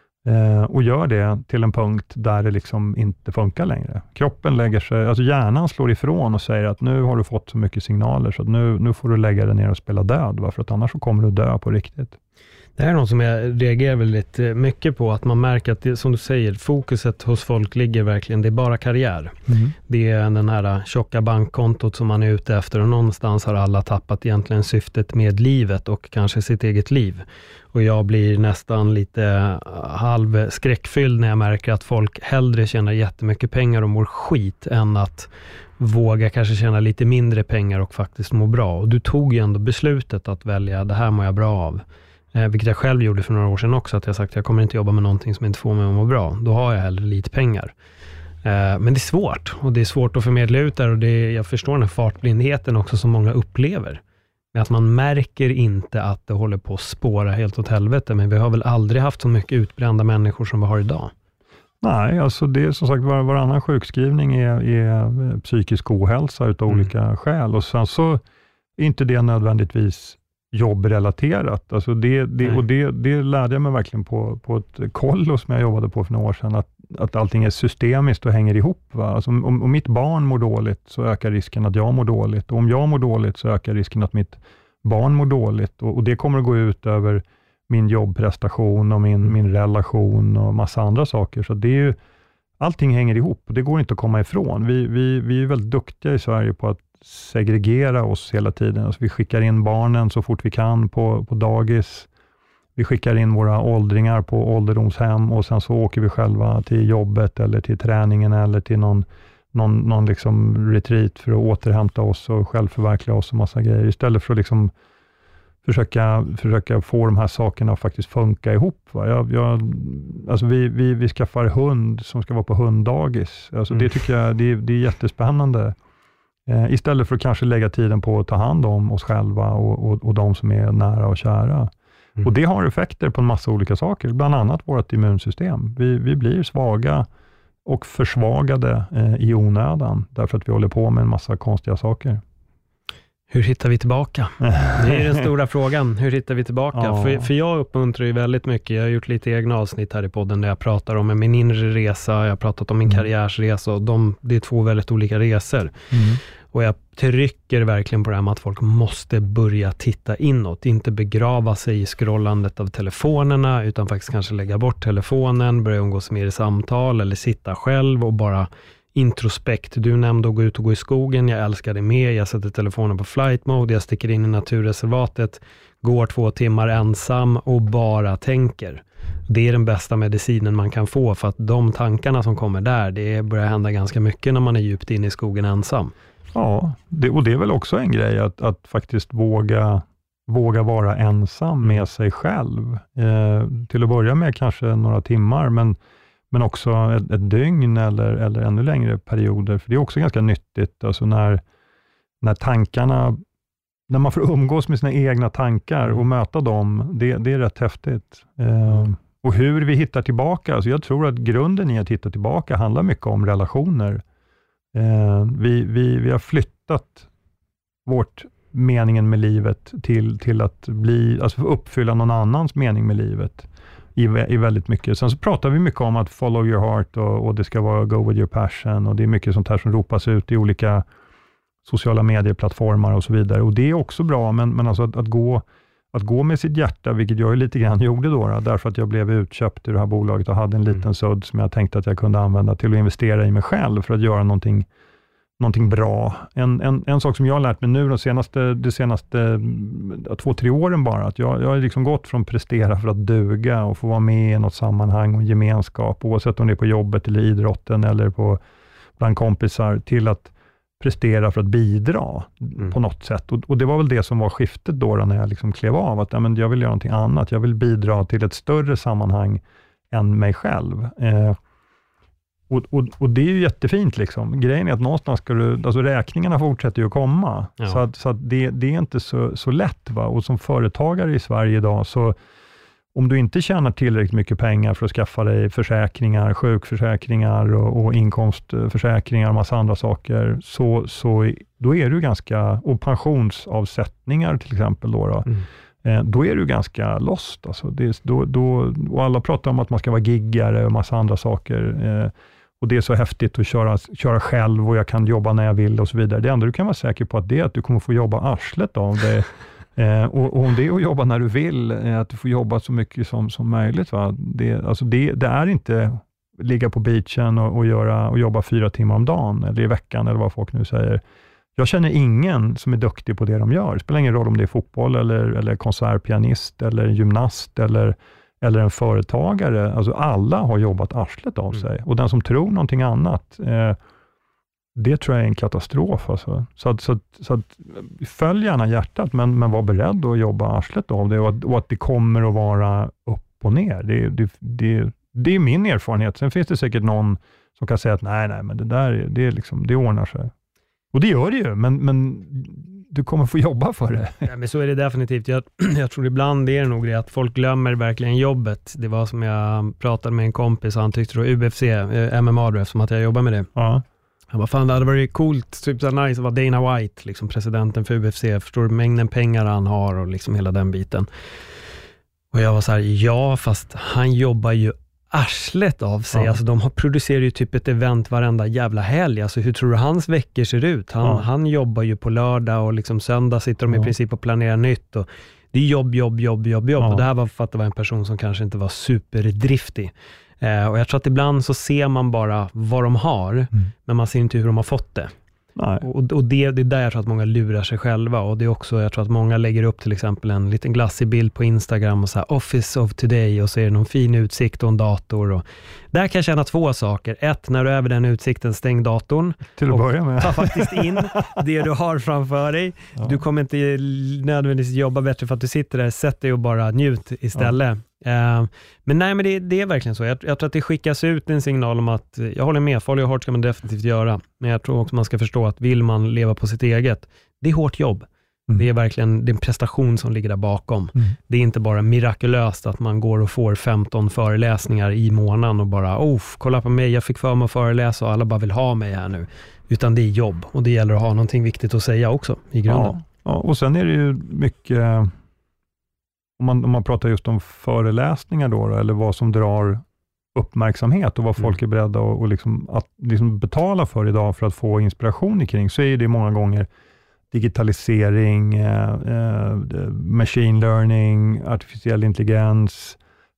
eh, och gör det till en punkt där det liksom inte funkar längre. Kroppen lägger sig, alltså hjärnan slår ifrån och säger att nu har du fått så mycket signaler så att nu, nu får du lägga dig ner och spela död, va? För att annars så kommer du dö på riktigt.
Det här är något som jag reagerar väldigt mycket på, att man märker att det, som du säger, fokuset hos folk ligger verkligen, det är bara karriär. Mm. Det är den här tjocka bankkontot som man är ute efter och någonstans har alla tappat egentligen syftet med livet och kanske sitt eget liv. Och jag blir nästan lite halv skräckfylld när jag märker att folk hellre tjänar jättemycket pengar och mår skit än att våga kanske tjäna lite mindre pengar och faktiskt må bra. Och du tog ju ändå beslutet att välja, det här mår jag bra av. Eh, vilket jag själv gjorde för några år sedan också, att jag sagt att jag kommer inte jobba med någonting som inte får mig att må bra. Då har jag hellre lite pengar. Eh, men det är svårt, och det är svårt att förmedla ut där, och det är, jag förstår den här fartblindheten också som många upplever. Med att man märker inte att det håller på att spåra helt åt helvete, men vi har väl aldrig haft så mycket utbrända människor som vi har idag. Nej,
alltså det är som sagt var, varannan sjukskrivning är, är psykisk ohälsa utav mm. olika skäl, och sen så är inte det nödvändigtvis jobbrelaterat. Alltså det, det, och det, det lärde jag mig verkligen på, på ett kollo som jag jobbade på för några år sedan. Att att allting är systemiskt och hänger ihop. Va? Alltså om, om mitt barn mår dåligt så ökar risken att jag mår dåligt. Och om jag mår dåligt så ökar risken att mitt barn mår dåligt. Och, och det kommer att gå ut över min jobbprestation och min, min relation och massa andra saker. Så det är ju, allting hänger ihop och det går inte att komma ifrån. Vi, vi, vi är väldigt duktiga i Sverige på att segregera oss hela tiden. Alltså vi skickar in barnen så fort vi kan på, på dagis. Vi skickar in våra åldringar på ålderdomshem och sen så åker vi själva till jobbet eller till träningen eller till någon, någon, någon liksom retreat för att återhämta oss och självförverkliga oss och massa grejer. Istället för att liksom försöka, försöka få de här sakerna att faktiskt funka ihop. Va? Jag, jag, alltså vi, vi, vi skaffar hund som ska vara på hunddagis. Alltså mm. Det tycker jag det, det är jättespännande. Eh, istället för att kanske lägga tiden på att ta hand om oss själva och, och, och de som är nära och kära. Mm. Och det har effekter på en massa olika saker, bland annat vårt immunsystem. Vi, vi blir svaga och försvagade eh, i onödan, därför att vi håller på med en massa konstiga saker.
Hur hittar vi tillbaka? Det är den stora frågan. Hur hittar vi tillbaka? Ja. För, för jag uppmuntrar ju väldigt mycket. Jag har gjort lite egna avsnitt här i podden där jag pratar om min inre resa. Jag har pratat om min mm. karriärsresa och de, det är två väldigt olika resor. Mm. Och jag trycker verkligen på det här med att folk måste börja titta inåt. Inte begrava sig i scrollandet av telefonerna utan faktiskt kanske lägga bort telefonen, börja umgås mer i samtal eller sitta själv och bara introspekt. Du nämnde att gå ut och gå i skogen. Jag älskar det med. Jag sätter telefonen på flight mode. Jag sticker in i naturreservatet. Går två timmar ensam och bara tänker. Det är den bästa medicinen man kan få för att de tankarna som kommer där, det börjar hända ganska mycket när man är djupt inne i skogen ensam.
Ja, det, och det är väl också en grej att, att faktiskt våga, våga vara ensam med sig själv. Eh, till att börja med kanske några timmar, men Men också ett, ett dygn eller, eller ännu längre perioder. För det är också ganska nyttigt. Alltså när, när tankarna, när man får umgås med sina egna tankar och möta dem, det, det är rätt häftigt. Eh, och hur vi hittar tillbaka. Alltså jag tror att grunden i att hitta tillbaka handlar mycket om relationer. Eh, vi, vi, vi har flyttat vårt meningen med livet till, till att bli, alltså uppfylla någon annans mening med livet. I, i väldigt mycket. Sen så pratar vi mycket om att follow your heart och, och det ska vara go with your passion och det är mycket sånt här som ropas ut i olika sociala medieplattformar och så vidare. Och det är också bra, men, men alltså att, att, gå, att gå med sitt hjärta, vilket jag lite grann gjorde då, då, därför att jag blev utköpt ur det här bolaget och hade en liten mm. sudd som jag tänkte att jag kunde använda till att investera i mig själv för att göra någonting någonting bra. En, en, en sak som jag har lärt mig nu de senaste, de senaste två, tre åren bara, att jag, jag har liksom gått från prestera för att duga och få vara med i något sammanhang och gemenskap, oavsett om det är på jobbet eller idrotten eller på, bland kompisar, till att prestera för att bidra mm. på något sätt. Och, och det var väl det som var skiftet då, då när jag liksom klev av, att ja, men jag vill göra någonting annat. Jag vill bidra till ett större sammanhang än mig själv. Eh, Och, och, och det är ju jättefint liksom. Grejen är att någonstans ska du, alltså räkningarna fortsätter ju att komma. Ja. Så att, så att det, det är inte så, så lätt va. Och som företagare i Sverige idag, så om du inte tjänar tillräckligt mycket pengar för att skaffa dig försäkringar, sjukförsäkringar och, och inkomstförsäkringar och massa andra saker, så, så då är du ganska, och pensionsavsättningar till exempel då, då mm. eh, då är du ganska lost. Alltså det, då, då, och alla pratar om att man ska vara giggare och massa andra saker. Eh, Och det är så häftigt att köra, köra själv och jag kan jobba när jag vill och så vidare. Det enda du kan vara säker på att det är att du kommer få jobba arslet av det. eh, och, och om det är att jobba när du vill, eh, att du får jobba så mycket som, som möjligt. Va? Det, alltså det, det är inte ligga på beachen och, och, göra, och jobba fyra timmar om dagen eller i veckan eller vad folk nu säger. Jag känner ingen som är duktig på det de gör. Det spelar ingen roll om det är fotboll eller, eller konsertpianist eller gymnast eller eller en företagare, alltså alla har jobbat arslet av sig. Mm. Och den som tror någonting annat, eh, det tror jag är en katastrof. Alltså. Så, att, så, att, så att följ gärna hjärtat, men, men var beredd att jobba arslet av det och att, och att det kommer att vara upp och ner. Det, det, det, det är min erfarenhet. Sen finns det säkert någon som kan säga att nej, nej, men det där det, är liksom, det ordnar sig. Och det gör det ju, men, men du kommer få jobba för det.
Ja, men så är det definitivt. Jag, jag tror ibland det är nog det att folk glömmer verkligen jobbet. Det var som jag pratade med en kompis och han tyckte då U F C, M M A, som att jag jobbar med det. Ja. Han bara, fan det hade varit coolt, typ så nice att vara Dana White, liksom presidenten för U F C. Förstår du mängden pengar han har och liksom hela den biten. Och jag var så här, ja fast han jobbar ju arslet av sig.
Ja.
Alltså, de har producerar ju typ ett event varenda jävla helg. Alltså, hur tror du hans veckor ser ut? Han,
Ja.
han jobbar ju på lördag och liksom söndag sitter de
Ja.
i princip och planerar nytt. Och det är jobb, jobb, jobb, jobb, jobb.
Ja.
Och det här var för att det var en person som kanske inte var superdriftig. Eh, och jag tror att ibland så ser man bara vad de har,
Mm.
men man ser inte hur de har fått det.
Nej.
Och, och det, det är där jag tror att många lurar sig själva. Och det är också, jag tror att många lägger upp till exempel en liten glassig bild på Instagram och så här, Office of Today, och så är det någon fin utsikt och en dator. Och där kan jag känna två saker. Ett, när du är över den utsikten, stäng datorn.
Till att
och
börja med.
ta faktiskt in det du har framför dig.
Ja.
Du kommer inte nödvändigtvis jobba bättre för att du sitter där. Sätt dig och bara njut istället. Uh, men nej, men det, det är verkligen så. Jag, jag tror att det skickas ut en signal om att, jag håller med, farlig och hårt ska man definitivt göra. Men jag tror också man ska förstå att vill man leva på sitt eget, det är hårt jobb.
Mm.
Det är verkligen det är en prestation som ligger där bakom.
Mm.
Det är inte bara mirakulöst att man går och får femton föreläsningar i månaden och bara, oh, kolla på mig, jag fick för mig att föreläsa och alla bara vill ha mig här nu. Utan det är jobb, och det gäller att ha någonting viktigt att säga också i grunden.
Ja, ja, och sen är det ju mycket, om man, om man pratar just om föreläsningar då, då, eller vad som drar uppmärksamhet och vad
Mm.
folk är beredda att, och liksom, att liksom betala för idag för att få inspiration kring, så är det många gånger digitalisering, eh, eh, machine learning, artificiell intelligens,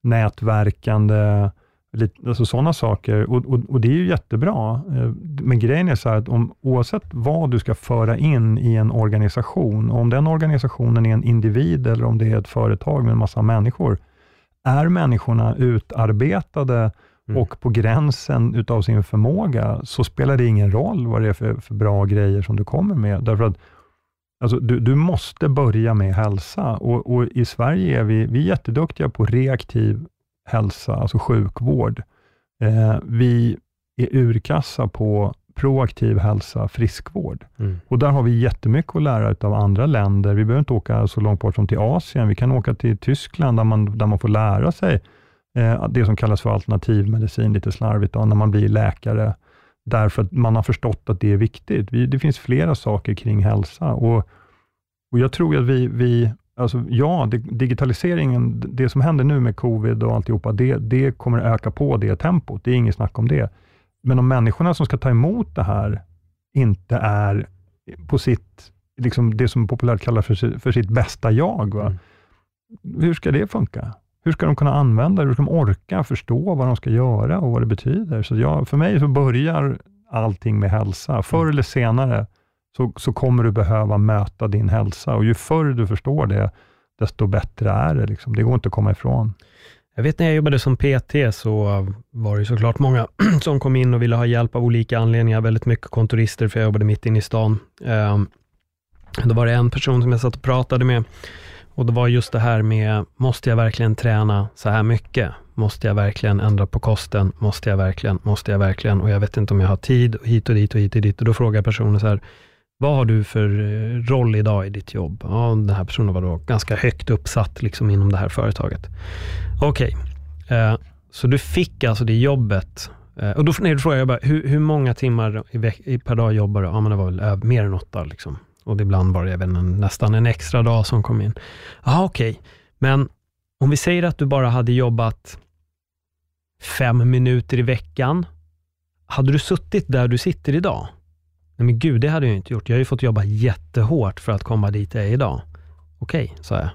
nätverkande, lite, alltså sådana saker. Och, och, och det är ju jättebra. Eh, men grejen är så här att om, oavsett vad du ska föra in i en organisation, om den organisationen är en individ eller om det är ett företag med en massa människor, är människorna utarbetade
Mm.
och på gränsen utav sin förmåga, så spelar det ingen roll vad det är för, för bra grejer som du kommer med. Därför att alltså, du, du måste börja med hälsa. Och, och i Sverige är vi, vi är jätteduktiga på reaktiv hälsa, alltså sjukvård. Eh, vi är urkassa på proaktiv hälsa, friskvård.
Mm.
Och där har vi jättemycket att lära av andra länder. Vi behöver inte åka så långt bort som till Asien. Vi kan åka till Tyskland där man, där man får lära sig eh, det som kallas för alternativmedicin, lite slarvigt då, när man blir läkare. Därför att man har förstått att det är viktigt. Vi, det finns flera saker kring hälsa. Och, och jag tror att vi, vi alltså ja, det, digitaliseringen, det som händer nu med covid och alltihopa, det, det kommer öka på det tempot. Det är inget snack om det. Men om människorna som ska ta emot det här inte är på sitt, liksom det som populärt kallas för, för sitt bästa jag, va? Mm. Hur ska det funka? Hur ska de kunna använda det? Hur ska de orka förstå vad de ska göra och vad det betyder? Så jag, för mig så börjar allting med hälsa. Förr eller senare så, så kommer du behöva möta din hälsa. Och ju förr du förstår det, desto bättre är det. Liksom. Det går inte att komma ifrån.
Jag vet när jag jobbade som P T så var det såklart många som kom in och ville ha hjälp av olika anledningar. Väldigt mycket kontorister, för jag jobbade mitt inne i stan. Um, då var det en person som jag satt och pratade med. Och det var just det här med, måste jag verkligen träna så här mycket? Måste jag verkligen ändra på kosten? Måste jag verkligen? Måste jag verkligen? Och jag vet inte om jag har tid, och hit och dit och hit och dit. Och då frågar personen så här, vad har du för roll idag i ditt jobb? Ja, den här personen var då ganska högt uppsatt liksom inom det här företaget. Okej, okay. eh, så du fick alltså det jobbet. Eh, och då, nej, då frågade jag bara, hur, hur många timmar i veck- i per dag jobbar du? Ja, men det var väl äh, mer än åtta liksom. Och ibland var det även en, nästan en extra dag som kom in. Ja, okej. Okay. Men om vi säger att du bara hade jobbat fem minuter i veckan. Hade du suttit där du sitter idag? Nej men gud, det hade jag inte gjort. Jag har ju fått jobba jättehårt för att komma dit jag är idag. Okej, okay, sa jag.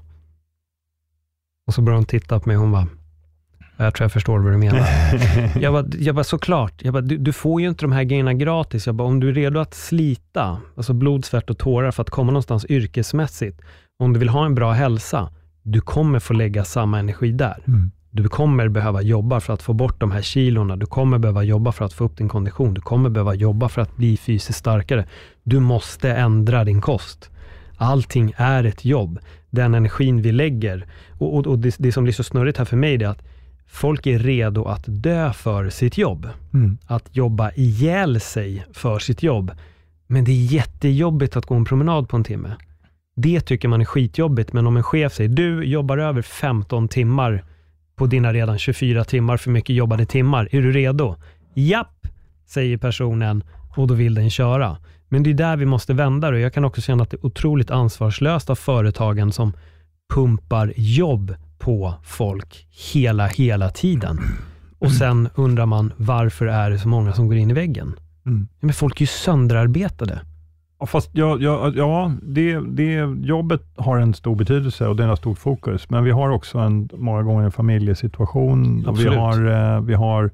Och så började hon titta på mig och hon bara, jag tror jag förstår vad du menar. jag bara, jag bara såklart. Jag bara, du, du får ju inte de här grejerna gratis. Jag bara, om du är redo att slita, alltså blod, svett och tårar för att komma någonstans yrkesmässigt. Om du vill ha en bra hälsa, du kommer få lägga samma energi där. Mm. Du kommer behöva jobba för att få bort de här kilorna. Du kommer behöva jobba för att få upp din kondition. Du kommer behöva jobba för att bli fysiskt starkare. Du måste ändra din kost. Allting är ett jobb. Den energin vi lägger. Och, och, och det, det som blir så snurrigt här för mig är att folk är redo att dö för sitt jobb. Mm. Att jobba ihjäl sig för sitt jobb. Men det är jättejobbigt att gå en promenad på en timme. Det tycker man är skitjobbigt. Men om en chef säger, du jobbar över femton timmar på dina redan tjugofyra timmar för mycket jobbade timmar. Är du redo? Japp, säger personen, och då vill den köra. Men det är där vi måste vända det. Jag kan också känna att det är otroligt ansvarslöst av företagen som pumpar jobb på folk hela, hela tiden. Och sen undrar man, varför är det så många som går in i väggen?
Mm.
Men folk är ju sönderarbetade.
Ja, fast ja, ja, ja det, det, jobbet har en stor betydelse och det har stort fokus. Men vi har också en, många gånger en familjesituation. Och vi har, vi har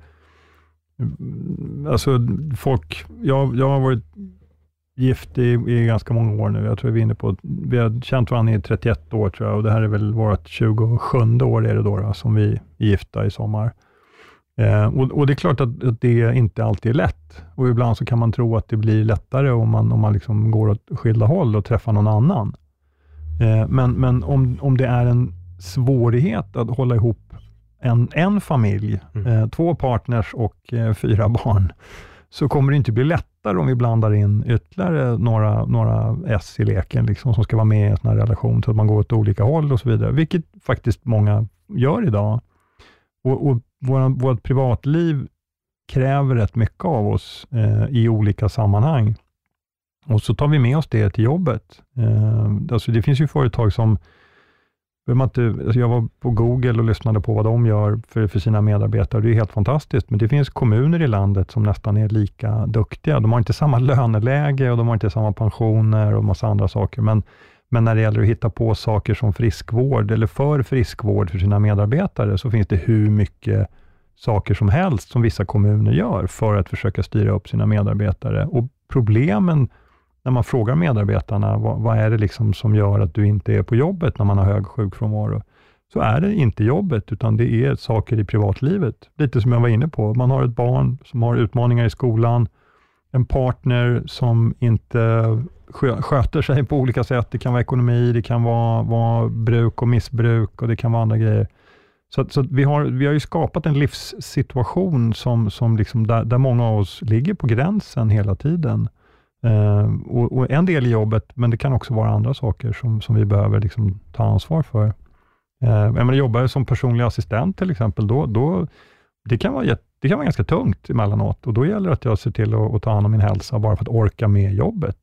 alltså folk, jag, jag har varit gift i, i ganska många år nu. Jag tror vi är inne på, vi har känt varandra i trettioett år tror jag. Och det här är väl vårt tjugosjunde år är det då, då som vi är gifta i sommar. Eh, och, och det är klart att, att det inte alltid är lätt. Och ibland så kan man tro att det blir lättare om man, om man liksom går åt skilda håll och träffar någon annan. Eh, men men om, om det är en svårighet att hålla ihop en, en familj, mm. eh, två partners och eh, fyra barn, så kommer det inte bli lättare om vi blandar in ytterligare några, några S i leken liksom, som ska vara med i en sån här relation, så att man går åt olika håll och så vidare. Vilket faktiskt många gör idag. Och, och vår, vårt privatliv kräver rätt mycket av oss eh, i olika sammanhang. Och så tar vi med oss det till jobbet. Eh, alltså det finns ju företag som, jag var på Google och lyssnade på vad de gör för, för sina medarbetare. Det är helt fantastiskt. Men det finns kommuner i landet som nästan är lika duktiga. De har inte samma löneläge och de har inte samma pensioner och massa andra saker. Men Men när det gäller att hitta på saker som friskvård eller för friskvård för sina medarbetare, så finns det hur mycket saker som helst som vissa kommuner gör för att försöka styra upp sina medarbetare. Och problemen när man frågar medarbetarna, vad, vad är det liksom som gör att du inte är på jobbet när man har hög sjukfrånvaro? Så är det inte jobbet, utan det är saker i privatlivet. Lite som jag var inne på, man har ett barn som har utmaningar i skolan, en partner som inte sköter sig på olika sätt. Det kan vara ekonomi, det kan vara, vara bruk och missbruk och det kan vara andra grejer. Så, så vi, har, vi har ju skapat en livssituation som, som liksom där, där många av oss ligger på gränsen hela tiden. Eh, och, och en del i jobbet, men det kan också vara andra saker som, som vi behöver liksom ta ansvar för. Eh, jag menar, jobbar jag som personlig assistent till exempel, då, då det kan vara jätte Det kan vara ganska tungt emellanåt och då gäller det att jag ser till att, att ta hand om min hälsa bara för att orka med jobbet.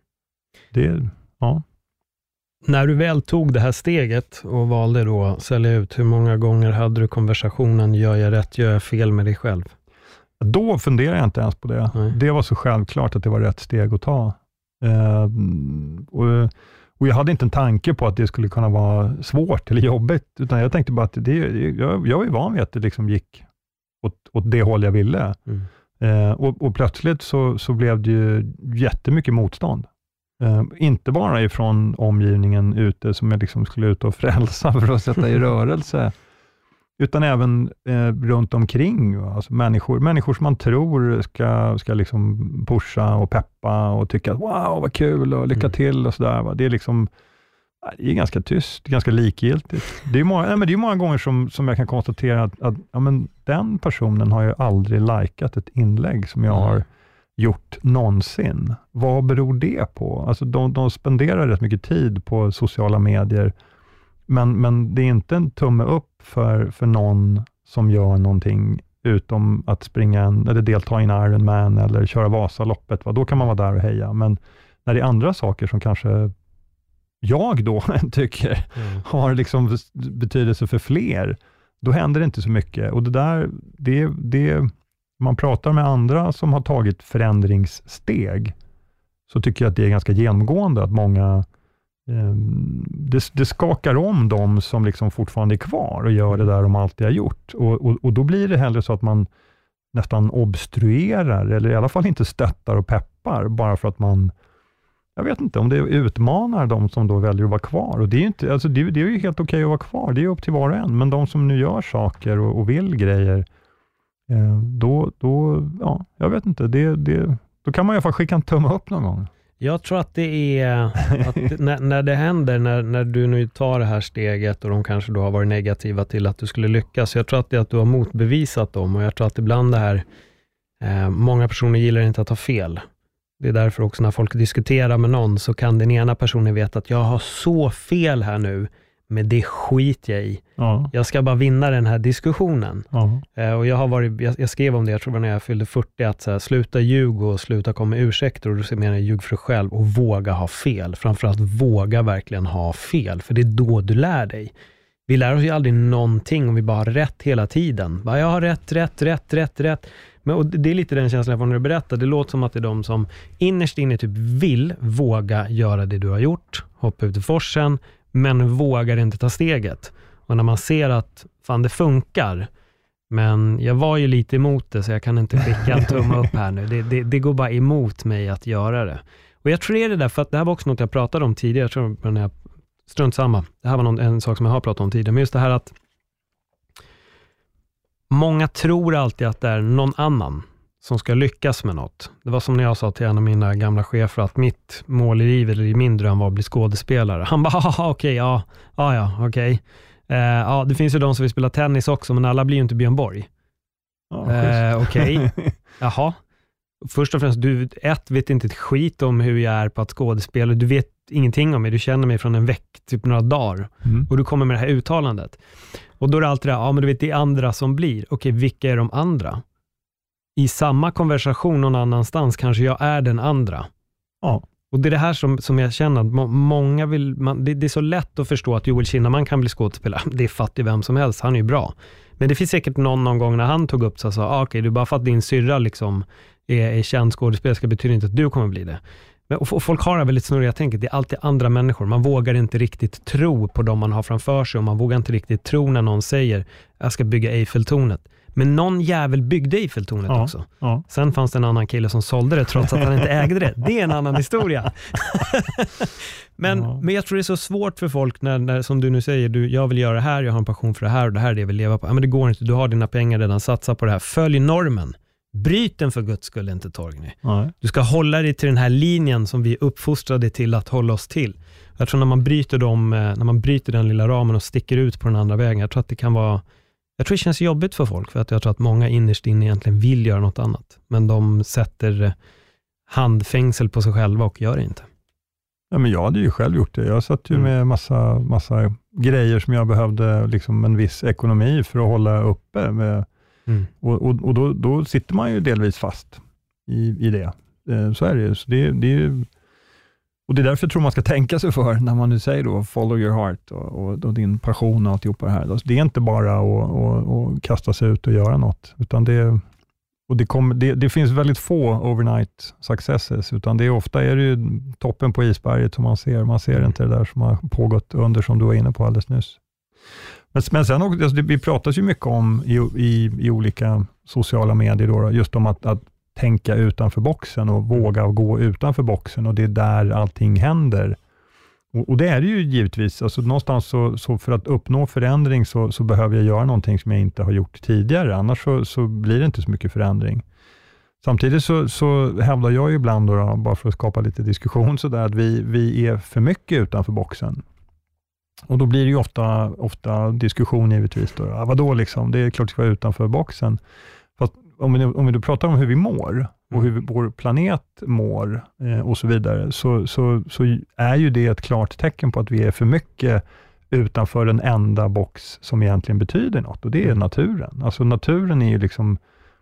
Det, ja.
När du väl tog det här steget och valde då att sälja ut, hur många gånger hade du konversationen, gör jag rätt, gör jag fel med dig själv?
Då funderar jag inte ens på det. Nej. Det var så självklart att det var rätt steg att ta. Eh, och, och jag hade inte en tanke på att det skulle kunna vara svårt eller jobbigt, utan jag tänkte bara att det, jag, jag var ju van vid att det liksom gick åt, åt det håll jag ville. Mm. Eh, och, och plötsligt så, så blev det ju jättemycket motstånd. Eh, inte bara ifrån omgivningen ute som jag liksom skulle ut och frälsa för att sätta i rörelse, utan även eh, runt omkring. Alltså människor, människor som man tror ska, ska liksom pusha och peppa och tycka att wow, vad kul och lycka mm. till och sådär. Det är liksom det är ganska tyst, ganska likgiltigt. Det är många, nej, men det är många gånger som, som jag kan konstatera att, att ja, men den personen har ju aldrig likat ett inlägg som jag mm. har gjort någonsin. Vad beror det på? Alltså de, de spenderar rätt mycket tid på sociala medier, men, men det är inte en tumme upp för, för någon som gör någonting utom att springa en, eller delta i en Ironman eller köra Vasaloppet. Va? Då kan man vara där och heja. Men när det är andra saker som kanske jag då tycker mm. har liksom betydelse för fler, då händer det inte så mycket. Och det där, det, det, man pratar med andra som har tagit förändringssteg, så tycker jag att det är ganska genomgående att många eh, det, det skakar om dem som liksom fortfarande är kvar och gör det där de alltid har gjort. Och, och, och då blir det hellre så att man nästan obstruerar, eller i alla fall inte stöttar och peppar, bara för att man, jag vet inte om det utmanar de som då väljer att vara kvar. Och det är ju inte, alltså det, det är ju helt okej att vara kvar, det är upp till var och en. Men de som nu gör saker och, och vill grejer, eh, då, då, ja, jag vet inte, det, det, då kan man i alla fall skicka en tumme upp någon gång.
Jag tror att det är, att när, när det händer, när, när du nu tar det här steget och de kanske då har varit negativa till att du skulle lyckas. Jag tror att det är att du har motbevisat dem, och jag tror att ibland det här, eh, många personer gillar inte att ha fel. Det är därför också när folk diskuterar med någon, så kan den ena personen veta att jag har så fel här nu, men det skiter jag i. Ja. Jag ska bara vinna den här diskussionen. Ja. Eh, och jag har varit, jag, jag skrev om det, jag tror när jag fyllde fyrtio, att så här, sluta ljug och sluta komma med ursäkter, och du ser mer ljug för dig själv och våga ha fel. Framförallt våga verkligen ha fel, för det är då du lär dig. Vi lär oss ju aldrig någonting om vi bara har rätt hela tiden. Bara, jag har rätt, rätt, rätt, rätt, rätt. Men, och det är lite den känslan jag får när du berättar. Det låter som att det är de som innerst inne typ vill våga göra det du har gjort. Hoppa ut i forsen, men vågar inte ta steget. Och när man ser att fan det funkar, men jag var ju lite emot det så jag kan inte skicka en tumme upp här nu. Det, det, det går bara emot mig att göra det. Och jag tror det är det där, för att det här var också något jag pratade om tidigare. Jag tror när jag, strunt samma. Det här var någon, en sak som jag har pratat om tidigare. Men just det här att många tror alltid att det är någon annan som ska lyckas med något. Det var som när jag sa till en av mina gamla chefer att mitt mål i livet, eller min dröm, var att bli skådespelare. Han bara, okej, okay, ja, ja, ja, okej. Okay. Uh, ja, det finns ju de som vill spela tennis också, men alla blir ju inte Björn Borg.
Ja,
uh, okej, okay. Jaha. Först och främst, du ett, vet inte ett skit om hur jag är på att skådespela. Du vet ingenting om mig. Du känner mig från en veck, typ några dagar. Mm. Och du kommer med det här uttalandet. Och då är det alltid det här, ja men du vet, det är andra som blir. Okej, vilka är de andra? I samma konversation någon annanstans kanske jag är den andra.
Ja.
Och det är det här som, som jag känner att må, många vill, man, det, det är så lätt att förstå att Joel Kinnaman kan bli skådespelare. Det är fattig vem som helst, han är ju bra. Men det finns säkert någon, någon gång när han tog upp så och sa, ah, okej, okay, du bara för att din syrra liksom är, är känd skådespelerska betyder inte att du kommer bli det. Men, och, och folk har det väldigt snurriga tänket, det är alltid andra människor. Man vågar inte riktigt tro på dem man har framför sig, och man vågar inte riktigt tro när någon säger, jag ska bygga Eiffeltornet. Men någon jävel byggde Eiffeltornet ja, också. Ja. Sen fanns det en annan kille som sålde det trots att han inte ägde det. Det är en annan historia. men, ja. men jag tror det är så svårt för folk när, när som du nu säger, du, jag vill göra det här, jag har en passion för det här och det här är det jag vill leva på. Ja, men det går inte, du har dina pengar redan, satsa på det här. Följ normen. Bryt den för Guds skull inte, Torgny. Ja. Du ska hålla dig till den här linjen som vi är uppfostrade till att hålla oss till. Jag tror när man bryter dem, när man bryter den lilla ramen och sticker ut på den andra vägen, jag tror att det kan vara Jag tror det känns jobbigt för folk, för att jag tror att många innerst inne egentligen vill göra något annat. Men de sätter handfängsel på sig själva och gör det inte.
Ja, men jag hade ju själv gjort det. Jag satt ju mm. med massa, massa grejer som jag behövde liksom en viss ekonomi för att hålla uppe. Med, mm. Och, och, och då, då sitter man ju delvis fast i, i det. Så är det ju. Så det, det är ju. Och det är därför jag tror man ska tänka sig för när man nu säger då follow your heart och, och, och din passion och alltihopa det här. Det är inte bara att och, och kasta sig ut och göra något, utan det, och det, kommer, det, det finns väldigt få overnight successes, utan det är ofta är det ju toppen på isberget som man ser. Man ser inte det där som har pågått under, som du var inne på alldeles nyss. Men, men sen också, alltså det, vi pratar ju mycket om i, i, i olika sociala medier då, just om att, att tänka utanför boxen och våga gå utanför boxen, och det är där allting händer. Och, och det är det ju givetvis. Alltså någonstans så, så för att uppnå förändring så, så behöver jag göra någonting som jag inte har gjort tidigare. Annars så, så blir det inte så mycket förändring. Samtidigt så, så hävdar jag ju ibland då, då, bara för att skapa lite diskussion så där, att vi, vi är för mycket utanför boxen. Och då blir det ju ofta, ofta diskussion givetvis då. Ja, vadå liksom? Det är klart att vi ska vara utanför boxen. Fast om vi, om vi då pratar om hur vi mår och hur vår planet mår eh, och så vidare, så, så, så är ju det ett klart tecken på att vi är för mycket utanför den enda box som egentligen betyder något, och det är naturen. Alltså naturen är ju liksom,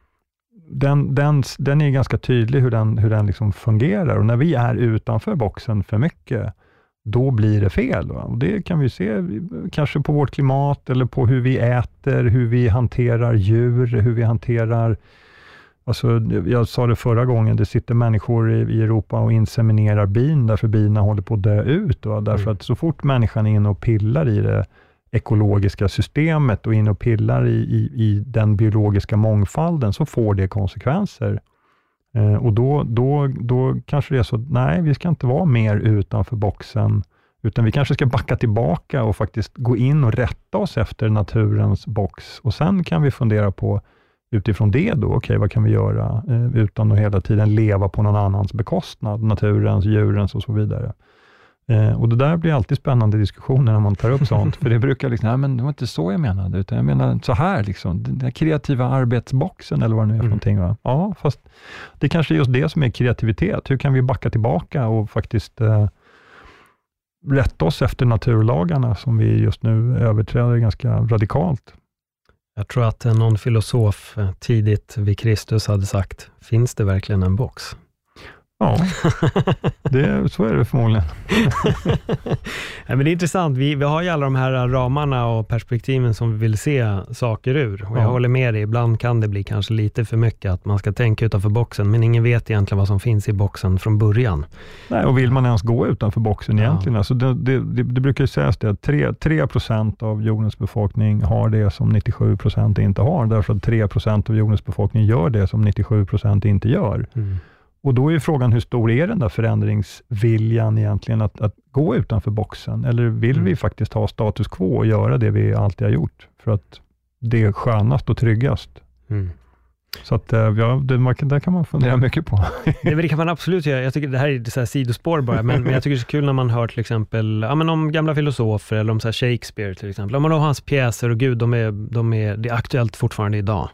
den, den, den är ganska tydlig hur den, hur den liksom fungerar, och när vi är utanför boxen för mycket, då blir det fel. Va? Och det kan vi se kanske på vårt klimat, eller på hur vi äter, hur vi hanterar djur, hur vi hanterar, alltså jag sa det förra gången, det sitter människor i, i Europa och inseminerar bin därför bina håller på att dö ut. Va? Därför mm. att så fort människan är inne och pillar i det ekologiska systemet och inne och pillar i, i, i den biologiska mångfalden, så får det konsekvenser. Eh, och då, då, då kanske det är så, nej, vi ska inte vara mer utanför boxen, utan vi kanske ska backa tillbaka och faktiskt gå in och rätta oss efter naturens box. Och sen kan vi fundera på utifrån det då, okej, okay, vad kan vi göra eh, utan att hela tiden leva på någon annans bekostnad, naturens, djurens och så vidare. Eh, och det där blir alltid spännande diskussioner när man tar upp sånt, för det brukar liksom, nej men det var inte så jag menade, utan jag menar så här liksom, den där kreativa arbetsboxen eller vad det nu är för mm. någonting. Va? Ja, fast det kanske är just det som är kreativitet. Hur kan vi backa tillbaka och faktiskt eh, rätta oss efter naturlagarna som vi just nu överträder ganska radikalt?
Jag tror att någon filosof tidigt vid Kristus hade sagt, finns det verkligen en box?
Ja, det, så är det förmodligen.
Ja, men det är intressant. Vi, vi har ju alla de här ramarna och perspektiven som vi vill se saker ur. Och jag
Ja.
håller med dig, ibland kan det bli kanske lite för mycket att man ska tänka utanför boxen, men ingen vet egentligen vad som finns i boxen från början.
Nej, och vill man ens gå utanför boxen
Ja.
egentligen? Alltså det, det, det, det brukar ju sägas det att tre procent av jordens befolkning har det som nittiosju procent inte har, därför att tre procent av jordens befolkning gör det som nittiosju procent inte gör.
Mm.
Och då är frågan, hur stor är den där förändringsviljan egentligen att, att gå utanför boxen? Eller vill
Mm.
vi faktiskt ha status quo och göra det vi alltid har gjort? För att det är skönast och tryggast.
Mm.
Så att, ja, det, man, där kan man fundera mycket på.
Det, det kan man absolut göra. Jag tycker det här är så här sidospår bara, men, men jag tycker det är så kul när man hör till exempel ja, men om gamla filosofer eller om så här Shakespeare till exempel. Om man har hans pjäser och gud, de är, de är, det är aktuellt fortfarande idag.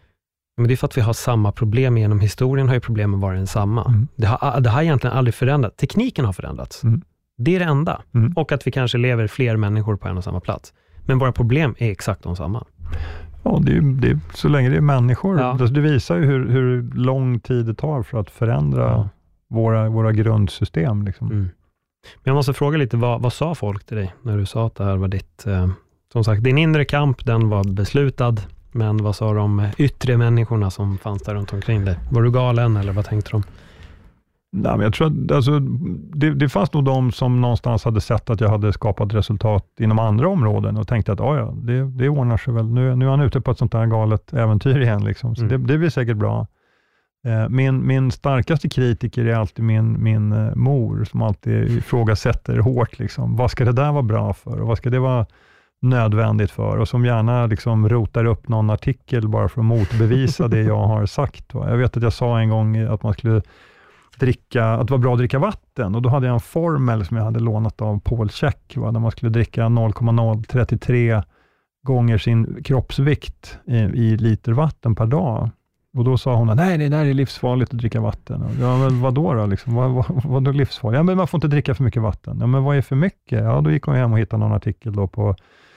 Men det är för att vi har samma problem genom historien, har ju problemen varit densamma.
Mm.
Det, har, det har egentligen aldrig förändrats. Tekniken har förändrats.
Mm.
Det är det enda.
Mm.
Och att vi kanske lever fler människor på en och samma plats. Men våra problem är exakt de samma.
Ja, det är, det är, så länge det är människor.
Ja.
Det visar ju hur, hur lång tid det tar för att förändra
Ja.
våra, våra grundsystem. Liksom.
Mm. Men jag måste fråga lite, vad, vad sa folk till dig när du sa att det här var ditt... Eh, som sagt, din inre kamp, den var beslutad. Men vad sa de yttre människorna som fanns där runt omkring dig? Var du galen eller vad tänkte de?
Nej, men jag tror att alltså, det, det fanns nog de som någonstans hade sett att jag hade skapat resultat inom andra områden och tänkte att ja, det, det ordnar sig väl. Nu, nu är han ute på ett sånt här galet äventyr igen. Liksom. Så
Mm.
det, det blir säkert bra. Eh, min, min starkaste kritiker är alltid min, min eh, mor som alltid ifrågasätter hårt. Liksom. Vad ska det där vara bra för? Och vad ska det vara nödvändigt för? Och som gärna liksom rotar upp någon artikel bara för att motbevisa det jag har sagt. Va? Jag vet att jag sa en gång att man skulle dricka, att det var bra att dricka vatten, och då hade jag en formel som jag hade lånat av Paul Check, va, där man skulle dricka noll komma noll tre tre gånger sin kroppsvikt i, i liter vatten per dag. Och då sa hon att nej, det där är livsfarligt att dricka vatten. Och, ja, men vad då då? Liksom? Vad, vad, vad då livsfarligt? Ja, men man får inte dricka för mycket vatten. Ja, men vad är för mycket? Ja, då gick hon hem och hittade någon artikel då på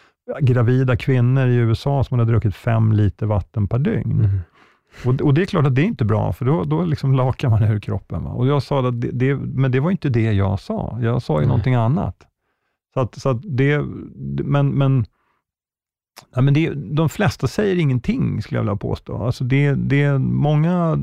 gravida kvinnor i U S A som hade druckit fem liter vatten per dygn.
Mm.
Och, och det är klart att det är inte bra, för då, då liksom lakar man ur kroppen. Va? Och jag sa att det, det, men det var inte det jag sa. Jag sa ju
Nej.
någonting annat. Så att, så att det, men, men, ja, men det, de flesta säger ingenting, skulle jag vilja påstå. Alltså det, det är många,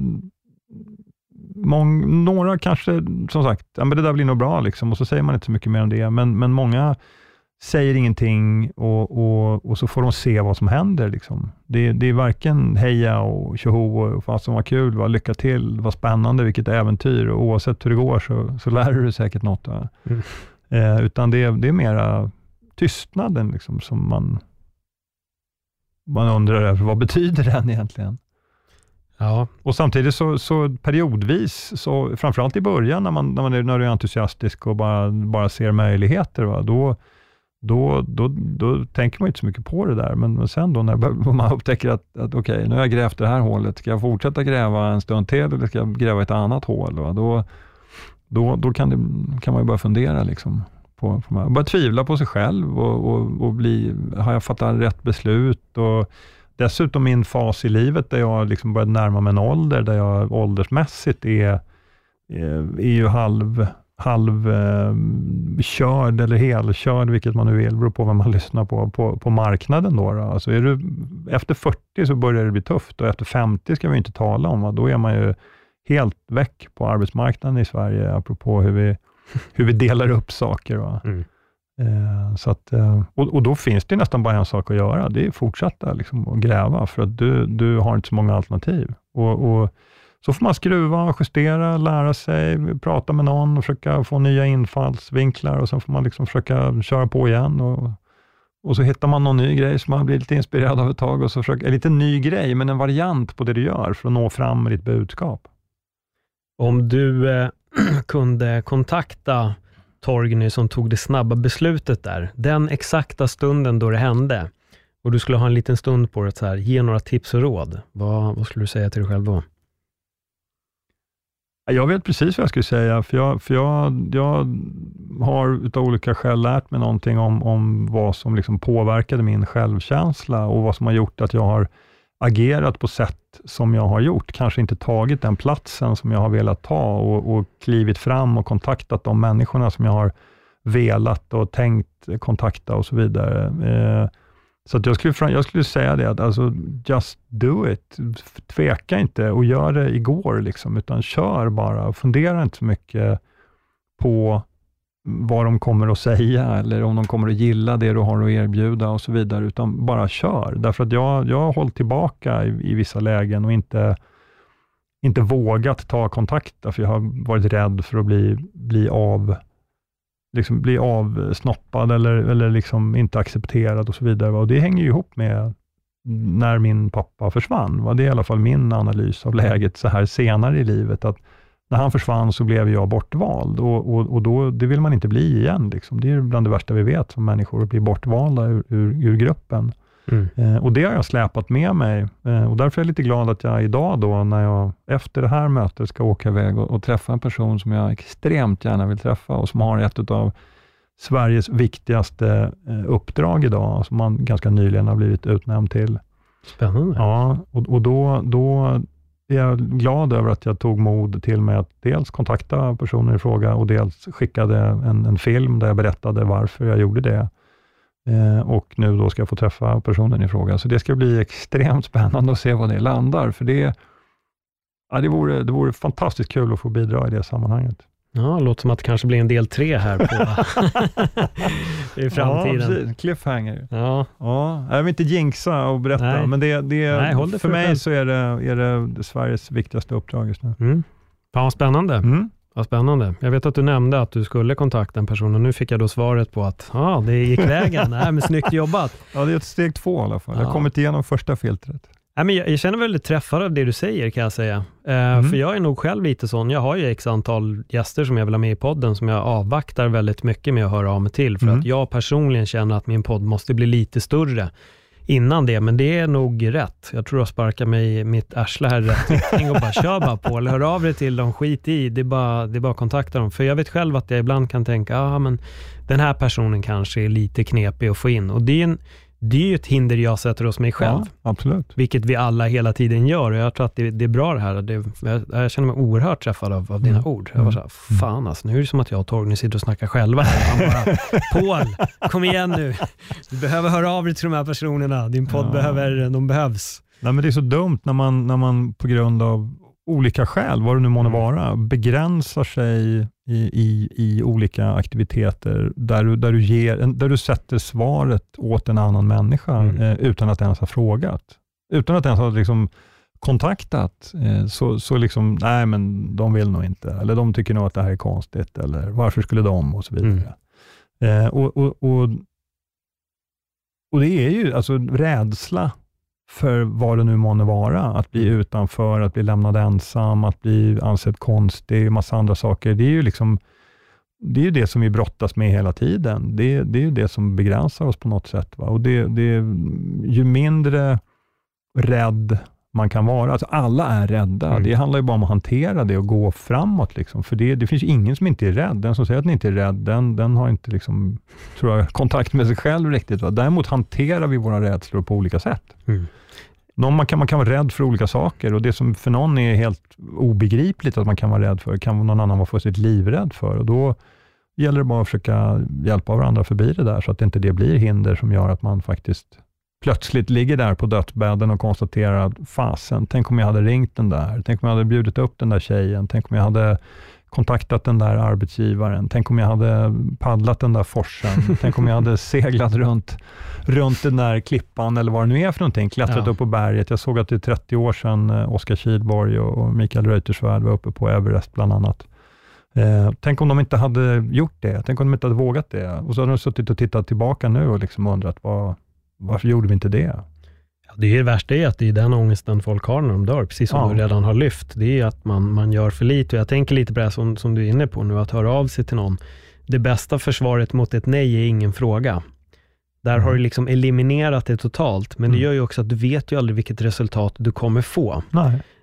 mång, några kanske, som sagt, ja, men det där blir nog bra liksom, och så säger man inte så mycket mer om det, men, men många säger ingenting och, och, och så får de se vad som händer. Liksom. Det, det är varken heja och tjoho och fast som var kul, var lycka till, vad spännande, vilket äventyr, och oavsett hur det går så, så lär du dig säkert något.
Mm.
Eh, utan det, det är mera tystnaden liksom, som man, man undrar över, vad betyder den egentligen?
Ja.
Och samtidigt så, så periodvis, så framförallt i början när man, när man är, när du är entusiastisk och bara, bara ser möjligheter, va, då Då, då, då tänker man inte så mycket på det där, men, men sen då när man upptäcker att, att okej, okay, nu har jag grävt det här hålet, ska jag fortsätta gräva en stund till eller ska jag gräva ett annat hål? Va? Då, då, då kan, det, kan man ju börja fundera liksom, på, på börja tvivla på sig själv och, och, och bli, har jag fattat rätt beslut? Och dessutom min fas i livet där jag liksom börjat närma mig en ålder där jag åldersmässigt är, är, är ju halv halvkörd eh, eller helkörd, vilket man nu vill, beror på vad man lyssnar på, på, på marknaden då. då. Alltså är du, efter fyrtio så börjar det bli tufft, och efter femtio ska vi inte tala om, va? Då är man ju helt väck på arbetsmarknaden i Sverige, apropå hur vi, hur vi delar upp saker. Va? Mm. Eh, så att, eh, och, och då finns det nästan bara en sak att göra, det är fortsätta liksom, att gräva, för att du, du har inte så många alternativ. Och, och så får man skruva, justera, lära sig, prata med någon och försöka få nya infallsvinklar, och sen får man liksom försöka köra på igen, och, och så hittar man någon ny grej som man blir lite inspirerad av ett tag, och så försöker, en liten ny grej, men en variant på det du gör för att nå fram med ditt budskap.
Om du eh, kunde kontakta Torgny som tog det snabba beslutet där, den exakta stunden då det hände, och du skulle ha en liten stund på det så här, ge några tips och råd, vad, vad skulle du säga till dig själv då?
Jag vet precis vad jag skulle säga, för jag, för jag, jag har utav olika skäl lärt mig någonting om, om vad som liksom påverkade min självkänsla, och vad som har gjort att jag har agerat på sätt som jag har gjort, kanske inte tagit den platsen som jag har velat ta och, och klivit fram och kontaktat de människorna som jag har velat och tänkt kontakta och så vidare. Eh, så att jag, skulle, jag skulle säga det, att alltså, just do it. Tveka inte och gör det igår, liksom, utan kör bara. Fundera inte så mycket på vad de kommer att säga eller om de kommer att gilla det du har att erbjuda och så vidare, utan bara kör. Därför att jag, jag har hållit tillbaka i, i vissa lägen och inte, inte vågat ta kontakt, för jag har varit rädd för att bli, bli av liksom bli avsnoppad eller, eller liksom inte accepterad och så vidare. Och det hänger ju ihop med när min pappa försvann. Va? Det är i alla fall min analys av läget så här senare i livet, att när han försvann så blev jag bortvald och, och, och då, det vill man inte bli igen. Liksom. Det är bland det värsta vi vet som människor, att bli bortvalda ur, ur, ur gruppen. Mm. Eh, och det har jag släpat med mig eh, och därför är jag lite glad att jag idag då, när jag efter det här mötet ska åka iväg och, och träffa en person som jag extremt gärna vill träffa och som har ett av Sveriges viktigaste eh, uppdrag idag, som man ganska nyligen har blivit utnämnd till.
Spännande.
Ja, och, och då, då är jag glad över att jag tog mod till mig att dels kontakta personen i fråga och dels skickade en, en film där jag berättade varför jag gjorde det. Eh, och nu då ska jag få träffa personen i fråga. Så det ska bli extremt spännande att se vad det landar. För det, ja, det, vore, det vore fantastiskt kul att få bidra i det sammanhanget.
Ja, det låter som att det kanske blir en del tre här på i framtiden. Ja, precis.
Cliffhanger.
Ja.
Ja, jag vill inte jinxa och berätta, Nej. men det, det, Nej, det för, för mig så är det, är det Sveriges viktigaste uppdrag just nu.
Mm. Fan, vad spännande.
Mm.
Vad spännande. Jag vet att du nämnde att du skulle kontakta en person och nu fick jag då svaret på att ja, ah, det gick vägen. Nej, men snyggt jobbat.
Ja, det är ett steg två i alla fall. Ja. Jag har kommit igenom första filtret.
Nej, men jag, jag känner väldigt träffad av det du säger, kan jag säga. Uh, mm. För jag är nog själv lite sån. Jag har ju x antal gäster som jag vill ha med i podden som jag avvaktar väldigt mycket med att höra av mig till. För mm. att jag personligen känner att min podd måste bli lite större innan det, men det är nog rätt. Jag tror jag sparkar mig i mitt arsle här rätt riktning och bara kör bara på, eller hör av dig till dem, skit i, det är bara, det är bara att kontakta dem. För jag vet själv att jag ibland kan tänka, ja ah, men den här personen kanske är lite knepig att få in. Och det är, en, det är ju ett hinder jag sätter hos mig själv.
Ja, absolut.
Vilket vi alla hela tiden gör, och jag tror att det, det är bra det här. Det, jag, jag känner mig oerhört träffad av, av dina mm. ord. Jag var så här, fan alltså, nu är det som att jag och Torgny sitter och snackar själva här. Han bara, Paul, kom igen nu. Du behöver höra av dig till de här personerna. Din podd ja. behöver, de behövs.
Nej, men det är så dumt när man, när man på grund av olika skäl, vad det nu må mm. vara, begränsar sig i, i, i olika aktiviteter där du, där, du ger, där du sätter svaret åt en annan människa mm. eh, utan att ens ha frågat. Utan att ens ha liksom kontaktat. Eh, så, så liksom, nej men de vill nog inte. Eller de tycker nog att det här är konstigt. Eller varför skulle de? Och så vidare. Mm. Eh, och, och, och, och det är ju alltså rädsla för vad det nu måste vara. Att bli utanför, att bli lämnad ensam, att bli ansedd konstig, massa andra saker. Det är ju liksom, det är ju det som vi brottas med hela tiden. Det, det är ju det som begränsar oss på något sätt. Va? Och det, det, ju mindre rädd man kan vara. Alltså alla är rädda. Mm. Det handlar ju bara om att hantera det och gå framåt. Liksom. För det, det finns ingen som inte är rädd. Den som säger att den inte är rädd, den, den har inte liksom, tror jag, kontakt med sig själv riktigt. Va? Däremot hanterar vi våra rädslor på olika sätt. Mm. Någon, man, kan, man kan vara rädd för olika saker, och det som för någon är helt obegripligt att man kan vara rädd för, kan någon annan vara för sitt livrädd för. Och då gäller det bara att försöka hjälpa varandra förbi det där, så att inte det blir hinder som gör att man faktiskt plötsligt ligger där på dödsbädden och konstaterar att fasen, tänk om jag hade ringt den där, tänk om jag hade bjudit upp den där tjejen, tänk om jag hade kontaktat den där arbetsgivaren, tänk om jag hade paddlat den där forsen, tänk om jag hade seglat runt, runt den där klippan eller vad det nu är för någonting, klättrat ja. upp på berget. Jag såg att det är trettio år sedan Oskar Kildborg och, och Mikael Reuterswärd var uppe på Everest bland annat. Eh, tänk om de inte hade gjort det, tänk om de inte hade vågat det. Och så hade de suttit och tittat tillbaka nu och liksom undrat, vad, varför gjorde vi inte det?
Ja, det är det värsta är att det är den ångesten folk har när de dör, precis som ja. du redan har lyft. Det är att man, man gör för lite, och jag tänker lite på det som, som du är inne på nu, att höra av sig till någon. Det bästa försvaret mot ett nej är ingen fråga. Där mm. har du liksom eliminerat det totalt, men mm. det gör ju också att du vet ju aldrig vilket resultat du kommer få.
Nej.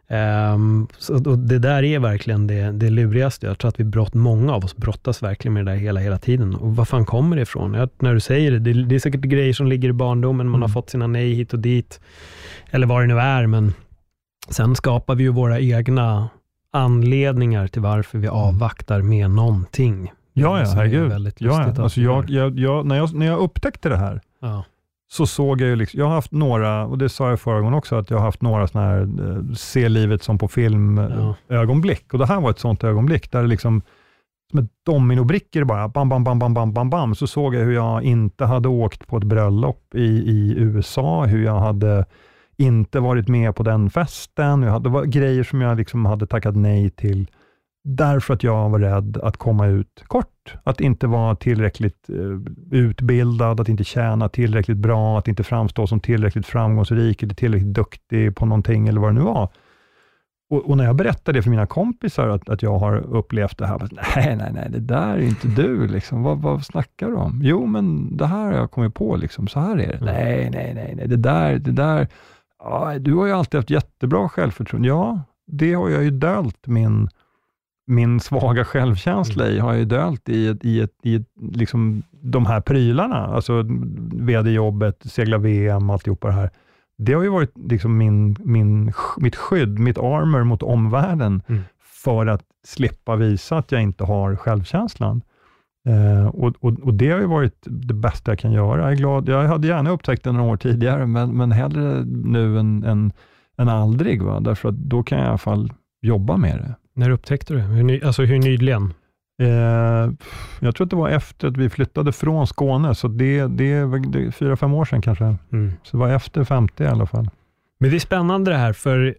Um, så, och det där är verkligen det, det lurigaste. Jag tror att vi brott, många av oss brottas verkligen med det där hela, hela tiden. Och vad fan kommer det ifrån? Jag, när du säger det, det, det är säkert grejer som ligger i barndomen. Man mm. har fått sina nej hit och dit. Eller vad det nu är. Men sen skapar vi ju våra egna anledningar till varför vi avvaktar med någonting.
Ja, ja, herregud. Ja, ja. Alltså jag, jag, jag, när, jag, när jag upptäckte det här
ja.
så såg jag ju liksom, jag har haft några, och det sa jag förra gången också, att jag har haft några sådana här eh, se livet som på film ja. ögonblick. Och det här var ett sånt ögonblick där det liksom som ett dominobrickor bara, bam, bam, bam, bam, bam, bam, bam, så såg jag hur jag inte hade åkt på ett bröllop i, i U S A, hur jag hade inte varit med på den festen. Jag hade, det var grejer som jag liksom hade tackat nej till därför att jag var rädd att komma ut kort. Att inte vara tillräckligt uh, utbildad, att inte tjäna tillräckligt bra, att inte framstå som tillräckligt framgångsrik eller tillräckligt duktig på någonting eller vad det nu var. Och, och när jag berättade det för mina kompisar att, att jag har upplevt det här, bara, nej, nej, nej, det där är inte du. Liksom. Vad, vad snackar du om? Jo, men det här har jag kommit på. Liksom. Så här är det. Mm. Nej, nej, nej, nej, det där, det där. Ja, du har ju alltid haft jättebra självförtroende. Ja, det har jag ju dölt min min svaga självkänsla i, har jag ju dölt i, ett, i, ett, i ett, liksom de här prylarna. Alltså vd-jobbet, segla V M, alltihopa det här. Det har ju varit liksom min, min, mitt skydd, mitt armor mot omvärlden mm. för att slippa visa att jag inte har självkänslan. Eh, och, och, och det har ju varit det bästa jag kan göra. Jag är glad. Jag hade gärna upptäckt det några år tidigare, men, men hellre nu än, än, än aldrig. Va? Därför att då kan jag i alla fall jobba med det.
När upptäckte du det? Hur, ny, alltså hur nyligen?
Eh, jag tror att det var efter att vi flyttade från Skåne, så det, det, det är fyra, fem år sedan kanske. Mm. Så det var efter femtio i alla fall.
Men det är spännande det här, för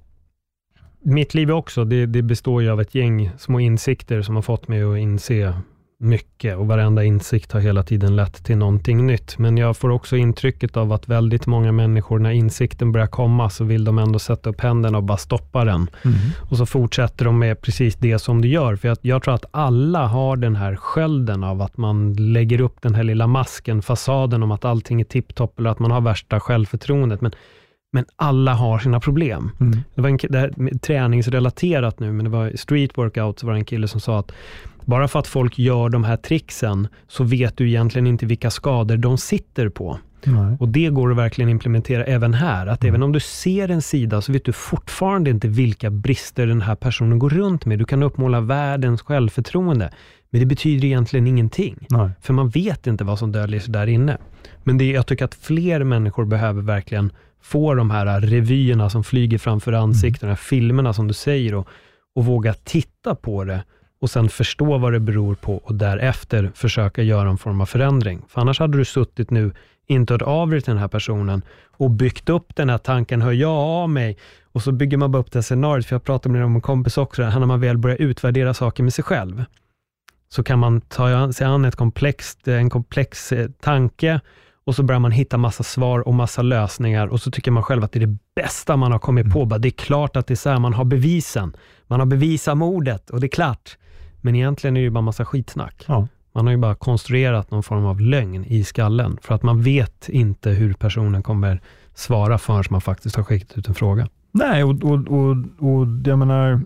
mitt liv också, det, det består ju av ett gäng små insikter som har fått mig att inse mycket, och varenda insikt har hela tiden lett till någonting nytt. Men jag får också intrycket av att väldigt många människor, när insikten börjar komma, så vill de ändå sätta upp händerna och bara stoppa den. Mm. Och så fortsätter de med precis det som du gör. För jag, jag tror att alla har den här skölden av att man lägger upp den här lilla masken, fasaden om att allting är tipptopp eller att man har värsta självförtroendet. Men Men alla har sina problem. Mm. Det var en, det här, träningsrelaterat nu, men det var street workout, så var det en kille som sa att bara för att folk gör de här tricksen så vet du egentligen inte vilka skador de sitter på. Nej. Och det går att verkligen implementera även här. Att mm. även om du ser en sida så vet du fortfarande inte vilka brister den här personen går runt med. Du kan uppmåla världens självförtroende. Men det betyder egentligen ingenting. Nej. För man vet inte vad som döljer sig där inne. Men det, jag tycker att fler människor behöver verkligen få de här revyerna som flyger framför ansikten, mm. de här filmerna som du säger, och, och våga titta på det och sen förstå vad det beror på och därefter försöka göra en form av förändring. För annars hade du suttit nu, inte hört av dig till den här personen och byggt upp den här tanken, hör jag av mig? Och så bygger man bara upp det scenariot, för jag pratade med en kompis också, här när man väl börjar utvärdera saker med sig själv, så kan man ta sig an ett komplext, en komplex tanke, och så börjar man hitta massa svar och massa lösningar, och så tycker man själv att det är det bästa man har kommit på. Bara, det är klart att det är så här, man har bevisen. Man har bevisat mordet och det är klart. Men egentligen är det ju bara massa skitsnack. Ja. Man har ju bara konstruerat någon form av lögn i skallen, för att man vet inte hur personen kommer svara förrän man faktiskt har skickat ut en fråga.
Nej, och, och, och, och jag menar,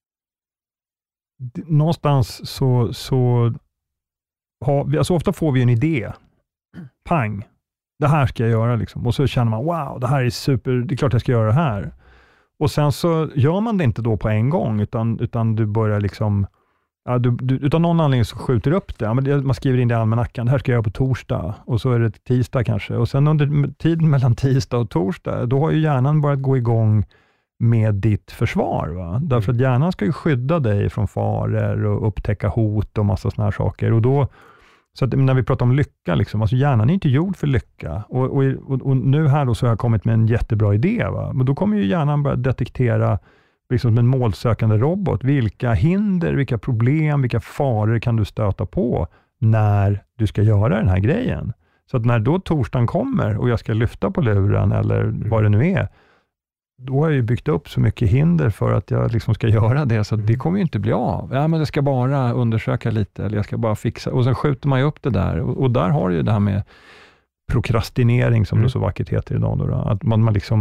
någonstans så, så har vi, alltså ofta får vi en idé. Pang, det här ska jag göra liksom. Och så känner man, wow, det här är super, det är klart jag ska göra det här. Och sen så gör man det inte då på en gång, utan, utan du börjar liksom, ja, du, du, utan någon anledning så skjuter upp det. Ja, men man skriver in det i almanackan, det här ska jag göra på torsdag, och så är det tisdag kanske. Och sen under tiden mellan tisdag och torsdag, då har ju hjärnan börjat gå igång med ditt försvar. Va? Därför att hjärnan ska ju skydda dig från faror och upptäcka hot och massa såna här saker. Och då, så att när vi pratar om lycka, liksom, alltså hjärnan är inte gjord för lycka. Och, och, och, och nu här då så har jag kommit med en jättebra idé. Va? Men då kommer ju hjärnan börja detektera liksom som en målsökande robot. Vilka hinder, vilka problem, vilka faror kan du stöta på när du ska göra den här grejen? Så att när då torsdagen kommer och jag ska lyfta på luren eller mm. vad det nu är, då har jag ju byggt upp så mycket hinder för att jag liksom ska göra det, så att det kommer ju inte bli av. Ja, men jag ska bara undersöka lite, eller jag ska bara fixa. Och sen skjuter man ju upp det där. Och, och där har ju det här med prokrastinering, som mm. det så vackert heter idag. Då, då, att man, man liksom,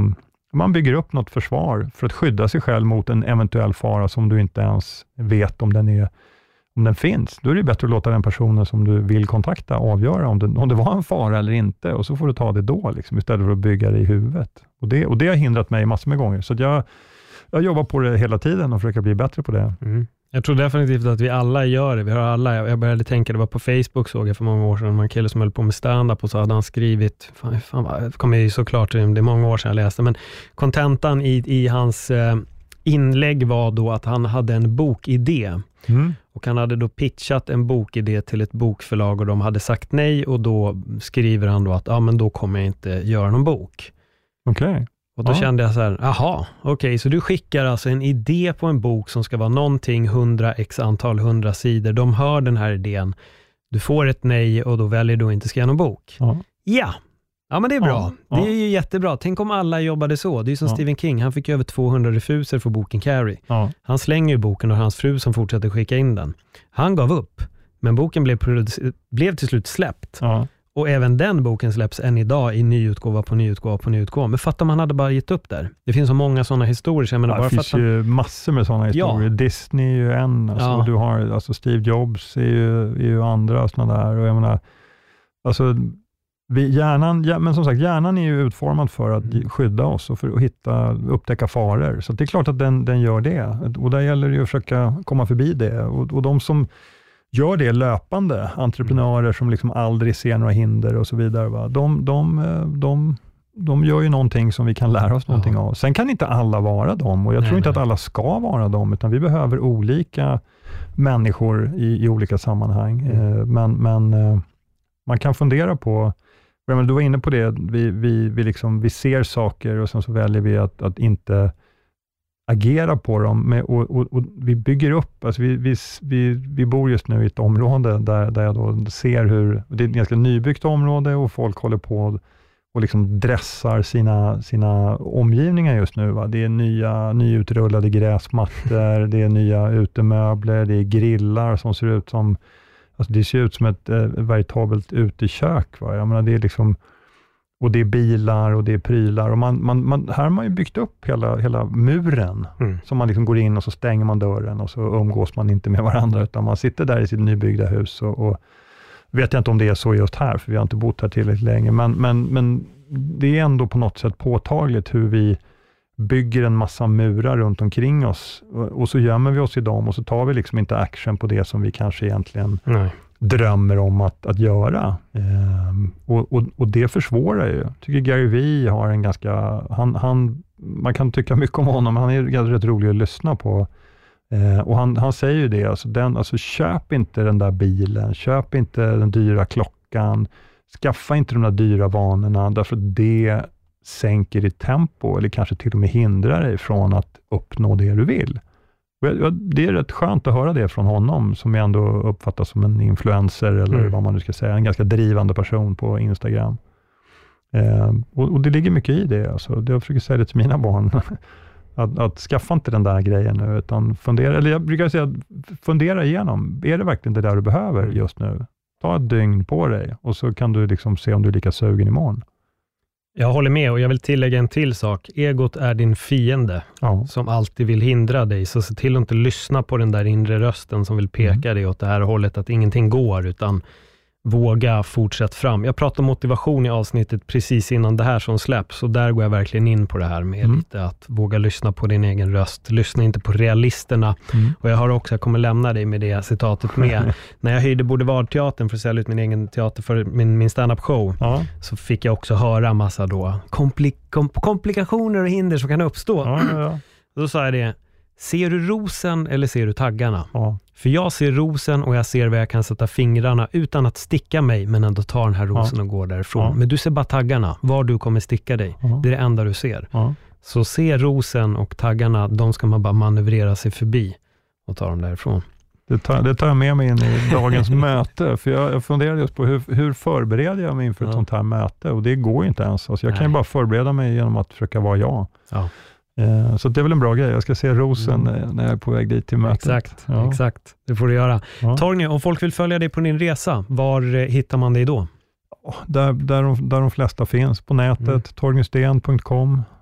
man bygger upp något försvar för att skydda sig själv mot en eventuell fara som du inte ens vet om den är om den finns. Då är det bättre att låta den personen som du vill kontakta avgöra om det, om det var en fara eller inte, och så får du ta det då liksom, istället för att bygga det i huvudet. Och det, och det har hindrat mig massor med gånger. Så att jag, jag jobbar på det hela tiden och försöker bli bättre på det.
Mm. Jag tror definitivt att vi alla gör det. Vi har alla, jag började tänka, det var på Facebook såg jag för många år sedan, en kille som höll på med stand-up och så hade han skrivit, fan, fan, det kommer ju såklart, det är många år sedan jag läste, men kontentan i, i hans eh, inlägg var då att han hade en bokidé. Mm. Och han hade då pitchat en bokidé till ett bokförlag och de hade sagt nej, och då skriver han då att ja, men då kommer jag inte göra någon bok.
Okej. Okay.
Och då ja. kände jag så här, aha, okej, okay, så du skickar alltså en idé på en bok som ska vara någonting, hundra x antal, hundra sidor. De hör den här idén, du får ett nej och då väljer du att inte skriva någon bok. Ja. Ja. Ja, men det är bra. Ja. Det är ju jättebra. Tänk om alla jobbade så. Det är ju som ja. Stephen King. Han fick över tvåhundra refuser för boken Carrie. Ja. Han slänger ju boken och hans fru som fortsätter skicka in den. Han gav upp. Men boken blev, producer- blev till slut släppt. Ja. Och även den boken släpps än idag i nyutgåva på nyutgåva på nyutgåva. Men fatta om han hade bara gett upp där. Det finns så många sådana historier. Jag menar,
ja, det
bara
finns
han...
ju massor med sådana historier. Ja. Disney är ju en. Alltså, ja. Du har, alltså Steve Jobs är ju, är ju andra sådana där. Och jag menar, alltså... Vi, hjärnan, ja, men som sagt, hjärnan är ju utformad för att mm. skydda oss och för att hitta, upptäcka faror. Så det är klart att den, den gör det. Och där gäller det ju att försöka komma förbi det. Och, och de som gör det löpande, entreprenörer mm. som liksom aldrig ser några hinder och så vidare, va? De, de, de, de gör ju någonting som vi kan lära oss någonting ja. av. Sen kan inte alla vara dem, och jag nej, tror inte nej. att alla ska vara dem, utan vi behöver olika människor i, i olika sammanhang. Mm. Eh, men men eh, man kan fundera på, du var inne på det, vi, vi, vi, liksom, vi ser saker och sen så väljer vi att, att inte agera på dem. Med, och, och, och vi bygger upp, alltså vi, vi, vi, vi bor just nu i ett område där, där jag då ser hur, det är ett ganska nybyggt område och folk håller på och liksom dressar sina, sina omgivningar just nu. Va? Det är nya, nyutrullade gräsmattor, det är nya utemöbler, det är grillar som ser ut som, alltså det ser ut som ett eh, veritabelt utekök. Va? Jag menar, det är liksom, och det är bilar och det är prylar. Och man, man, man, här har man ju byggt upp hela, hela muren. Mm. Som man liksom går in och så stänger man dörren och så umgås man inte med varandra. Utan man sitter där i sitt nybyggda hus. Och, och vet jag inte om det är så just här, för vi har inte bott här tillräckligt länge. Men, men, men det är ändå på något sätt påtagligt hur vi bygger en massa murar runt omkring oss. Och, och så gömmer vi oss i dem och så tar vi liksom inte action på det som vi kanske egentligen Nej. drömmer om att, att göra. Ehm, och, och, och det försvårar ju. Jag tycker Gary Vee har en ganska, han, han, man kan tycka mycket om honom, han är ganska rätt rolig att lyssna på. Ehm, och han, han säger ju det, alltså, den, alltså köp inte den där bilen, köp inte den dyra klockan, skaffa inte de där dyra vanorna, därför att det sänker ditt tempo eller kanske till och med hindrar dig från att uppnå det du vill. Det är rätt skönt att höra det från honom, som jag ändå uppfattas som en influencer eller mm. vad man nu ska säga, en ganska drivande person på Instagram. Eh, och, och det ligger mycket i det. Alltså. Jag försöker säga det till mina barn. att, att skaffa inte den där grejen nu, utan fundera, eller jag brukar säga, fundera igenom, är det verkligen det där du behöver just nu? Ta ett dygn på dig och så kan du liksom se om du är lika sugen imorgon.
Jag håller med, och jag vill tillägga en till sak. Egot är din fiende ja. som alltid vill hindra dig. Så se till att inte lyssna på den där inre rösten som vill peka mm. dig åt det här hållet, att ingenting går, utan våga fortsätta fram. Jag pratade om motivation i avsnittet precis innan det här som släpps, och där går jag verkligen in på det här med mm. lite att våga lyssna på din egen röst. Lyssna inte på realisterna. Mm. Och jag har också, jag kommer lämna dig med det citatet med. När jag hyrde Boulevardteatern för att sälja ut min egen teater för min, min stand-up show, ja. så fick jag också höra massa då kompli- kom- komplikationer och hinder som kan uppstå.
Ja, ja, ja.
Då sa jag det: ser du rosen eller ser du taggarna?
Ja.
För jag ser rosen och jag ser var jag kan sätta fingrarna utan att sticka mig, men ändå ta den här rosen ja. och gå därifrån. Ja. Men du ser bara taggarna, var du kommer sticka dig. Ja. Det är det enda du ser. Ja. Så se rosen och taggarna, de ska man bara manövrera sig förbi och ta dem därifrån.
Det tar, det tar jag med mig in i dagens möte. För jag, jag funderade just på hur, hur förbereder jag mig inför ett ja. sånt här möte. Och det går ju inte ens. Alltså jag Nej. kan ju bara förbereda mig genom att försöka vara jag.
Ja.
Så det är väl en bra grej. Jag ska se rosen mm. när jag är på väg dit till mötet.
Exakt, ja. exakt. Det får du göra. Ja. Torgny, om folk vill följa dig på din resa, var hittar man dig då?
Där, där, de, där de flesta finns. På nätet, mm. torgnysten punkt com,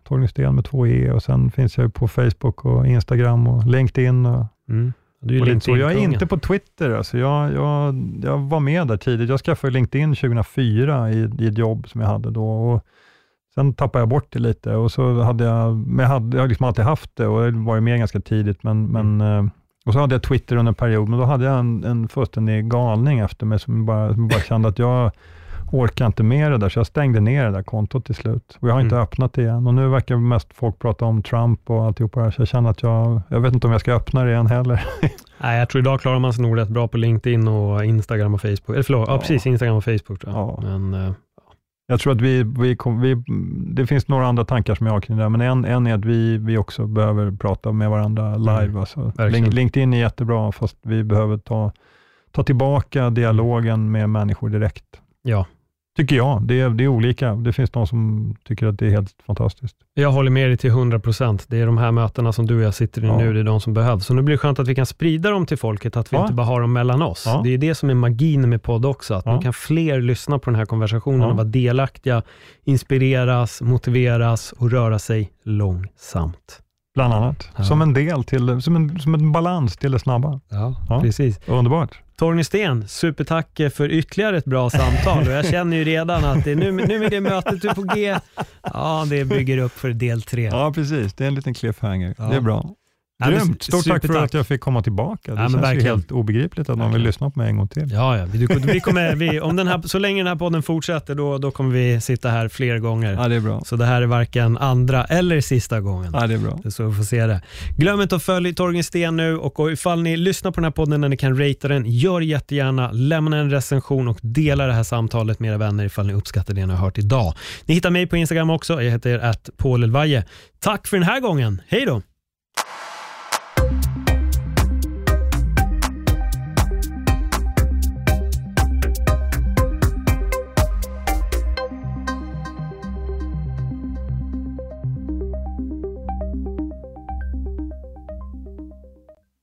Torgny Sten med två E, och sen finns jag på Facebook och Instagram och LinkedIn. Och,
mm. du är
och
LinkedIn,
jag är inte på Twitter. Alltså jag, jag, jag var med där tidigt. Jag skaffade LinkedIn tjugohundrafyra i, i ett jobb som jag hade då. Och sen tappade jag bort det lite. Och så hade jag, men jag hade jag har liksom alltid haft det, och jag var med ganska tidigt. Men, mm. men, och så hade jag Twitter under en period, men då hade jag en, en fullständig galning efter mig som bara, som bara kände att jag orkar inte med det där, så jag stängde ner det där kontot till slut. Och jag har inte mm. öppnat det igen. Och nu verkar mest folk prata om Trump och alltihopa det här, så jag känner att jag, jag vet inte om jag ska öppna det igen heller.
Nej, jag tror idag klarar man sig nog rätt bra på LinkedIn och Instagram och Facebook. Eller förlåt, ja, ja precis, Instagram och Facebook tror jag.
Ja.
Men, uh,
jag tror att vi, vi, kom, vi, det finns några andra tankar som jag har kring det där, men en, en är att vi, vi också behöver prata med varandra live. Mm. Alltså. LinkedIn är jättebra, fast vi behöver ta, ta tillbaka dialogen med människor direkt.
Ja.
Tycker jag. Det är, det är olika. Det finns de som tycker att det är helt fantastiskt.
Jag håller med dig till hundra procent. Det är de här mötena som du och jag sitter i ja. nu, det är de som behövs. Så nu blir det skönt att vi kan sprida dem till folket, att vi ja. inte bara har dem mellan oss. Ja. Det är det som är magin med podd också, att ja. nu kan fler lyssna på den här konversationen ja. och vara delaktiga, inspireras, motiveras och röra sig långsamt.
Bland annat. Ja. Som en del till, som en, som en balans till det snabba.
Ja, ja. precis.
Underbart.
Torgny Sten, supertack för ytterligare ett bra samtal. Och jag känner ju redan att det är nu, nu med det mötet du är på G, ja, det bygger upp för del tre.
Ja, precis. Det är en liten cliffhanger. Ja. Det är bra. Grymt. Stort tack för att jag fick komma tillbaka. Det ja, känns ju helt obegripligt att någon vill lyssna på mig en gång till.
Ja, ja. Vi, vi kommer, vi, om den här, så länge den här podden fortsätter, då, då kommer vi sitta här fler gånger.
Ja, det är bra.
Så det här är varken andra eller sista gången.
Ja, det är bra.
Så vi får se det. Glöm inte att följa Torgny Sten nu, och ifall ni lyssnar på den här podden när ni kan ratea den, gör jättegärna, lämna en recension och dela det här samtalet med era vänner ifall ni uppskattar det ni har hört idag. Ni hittar mig på Instagram också. Jag heter at Paul Elvaje. Tack för den här gången. Hej då!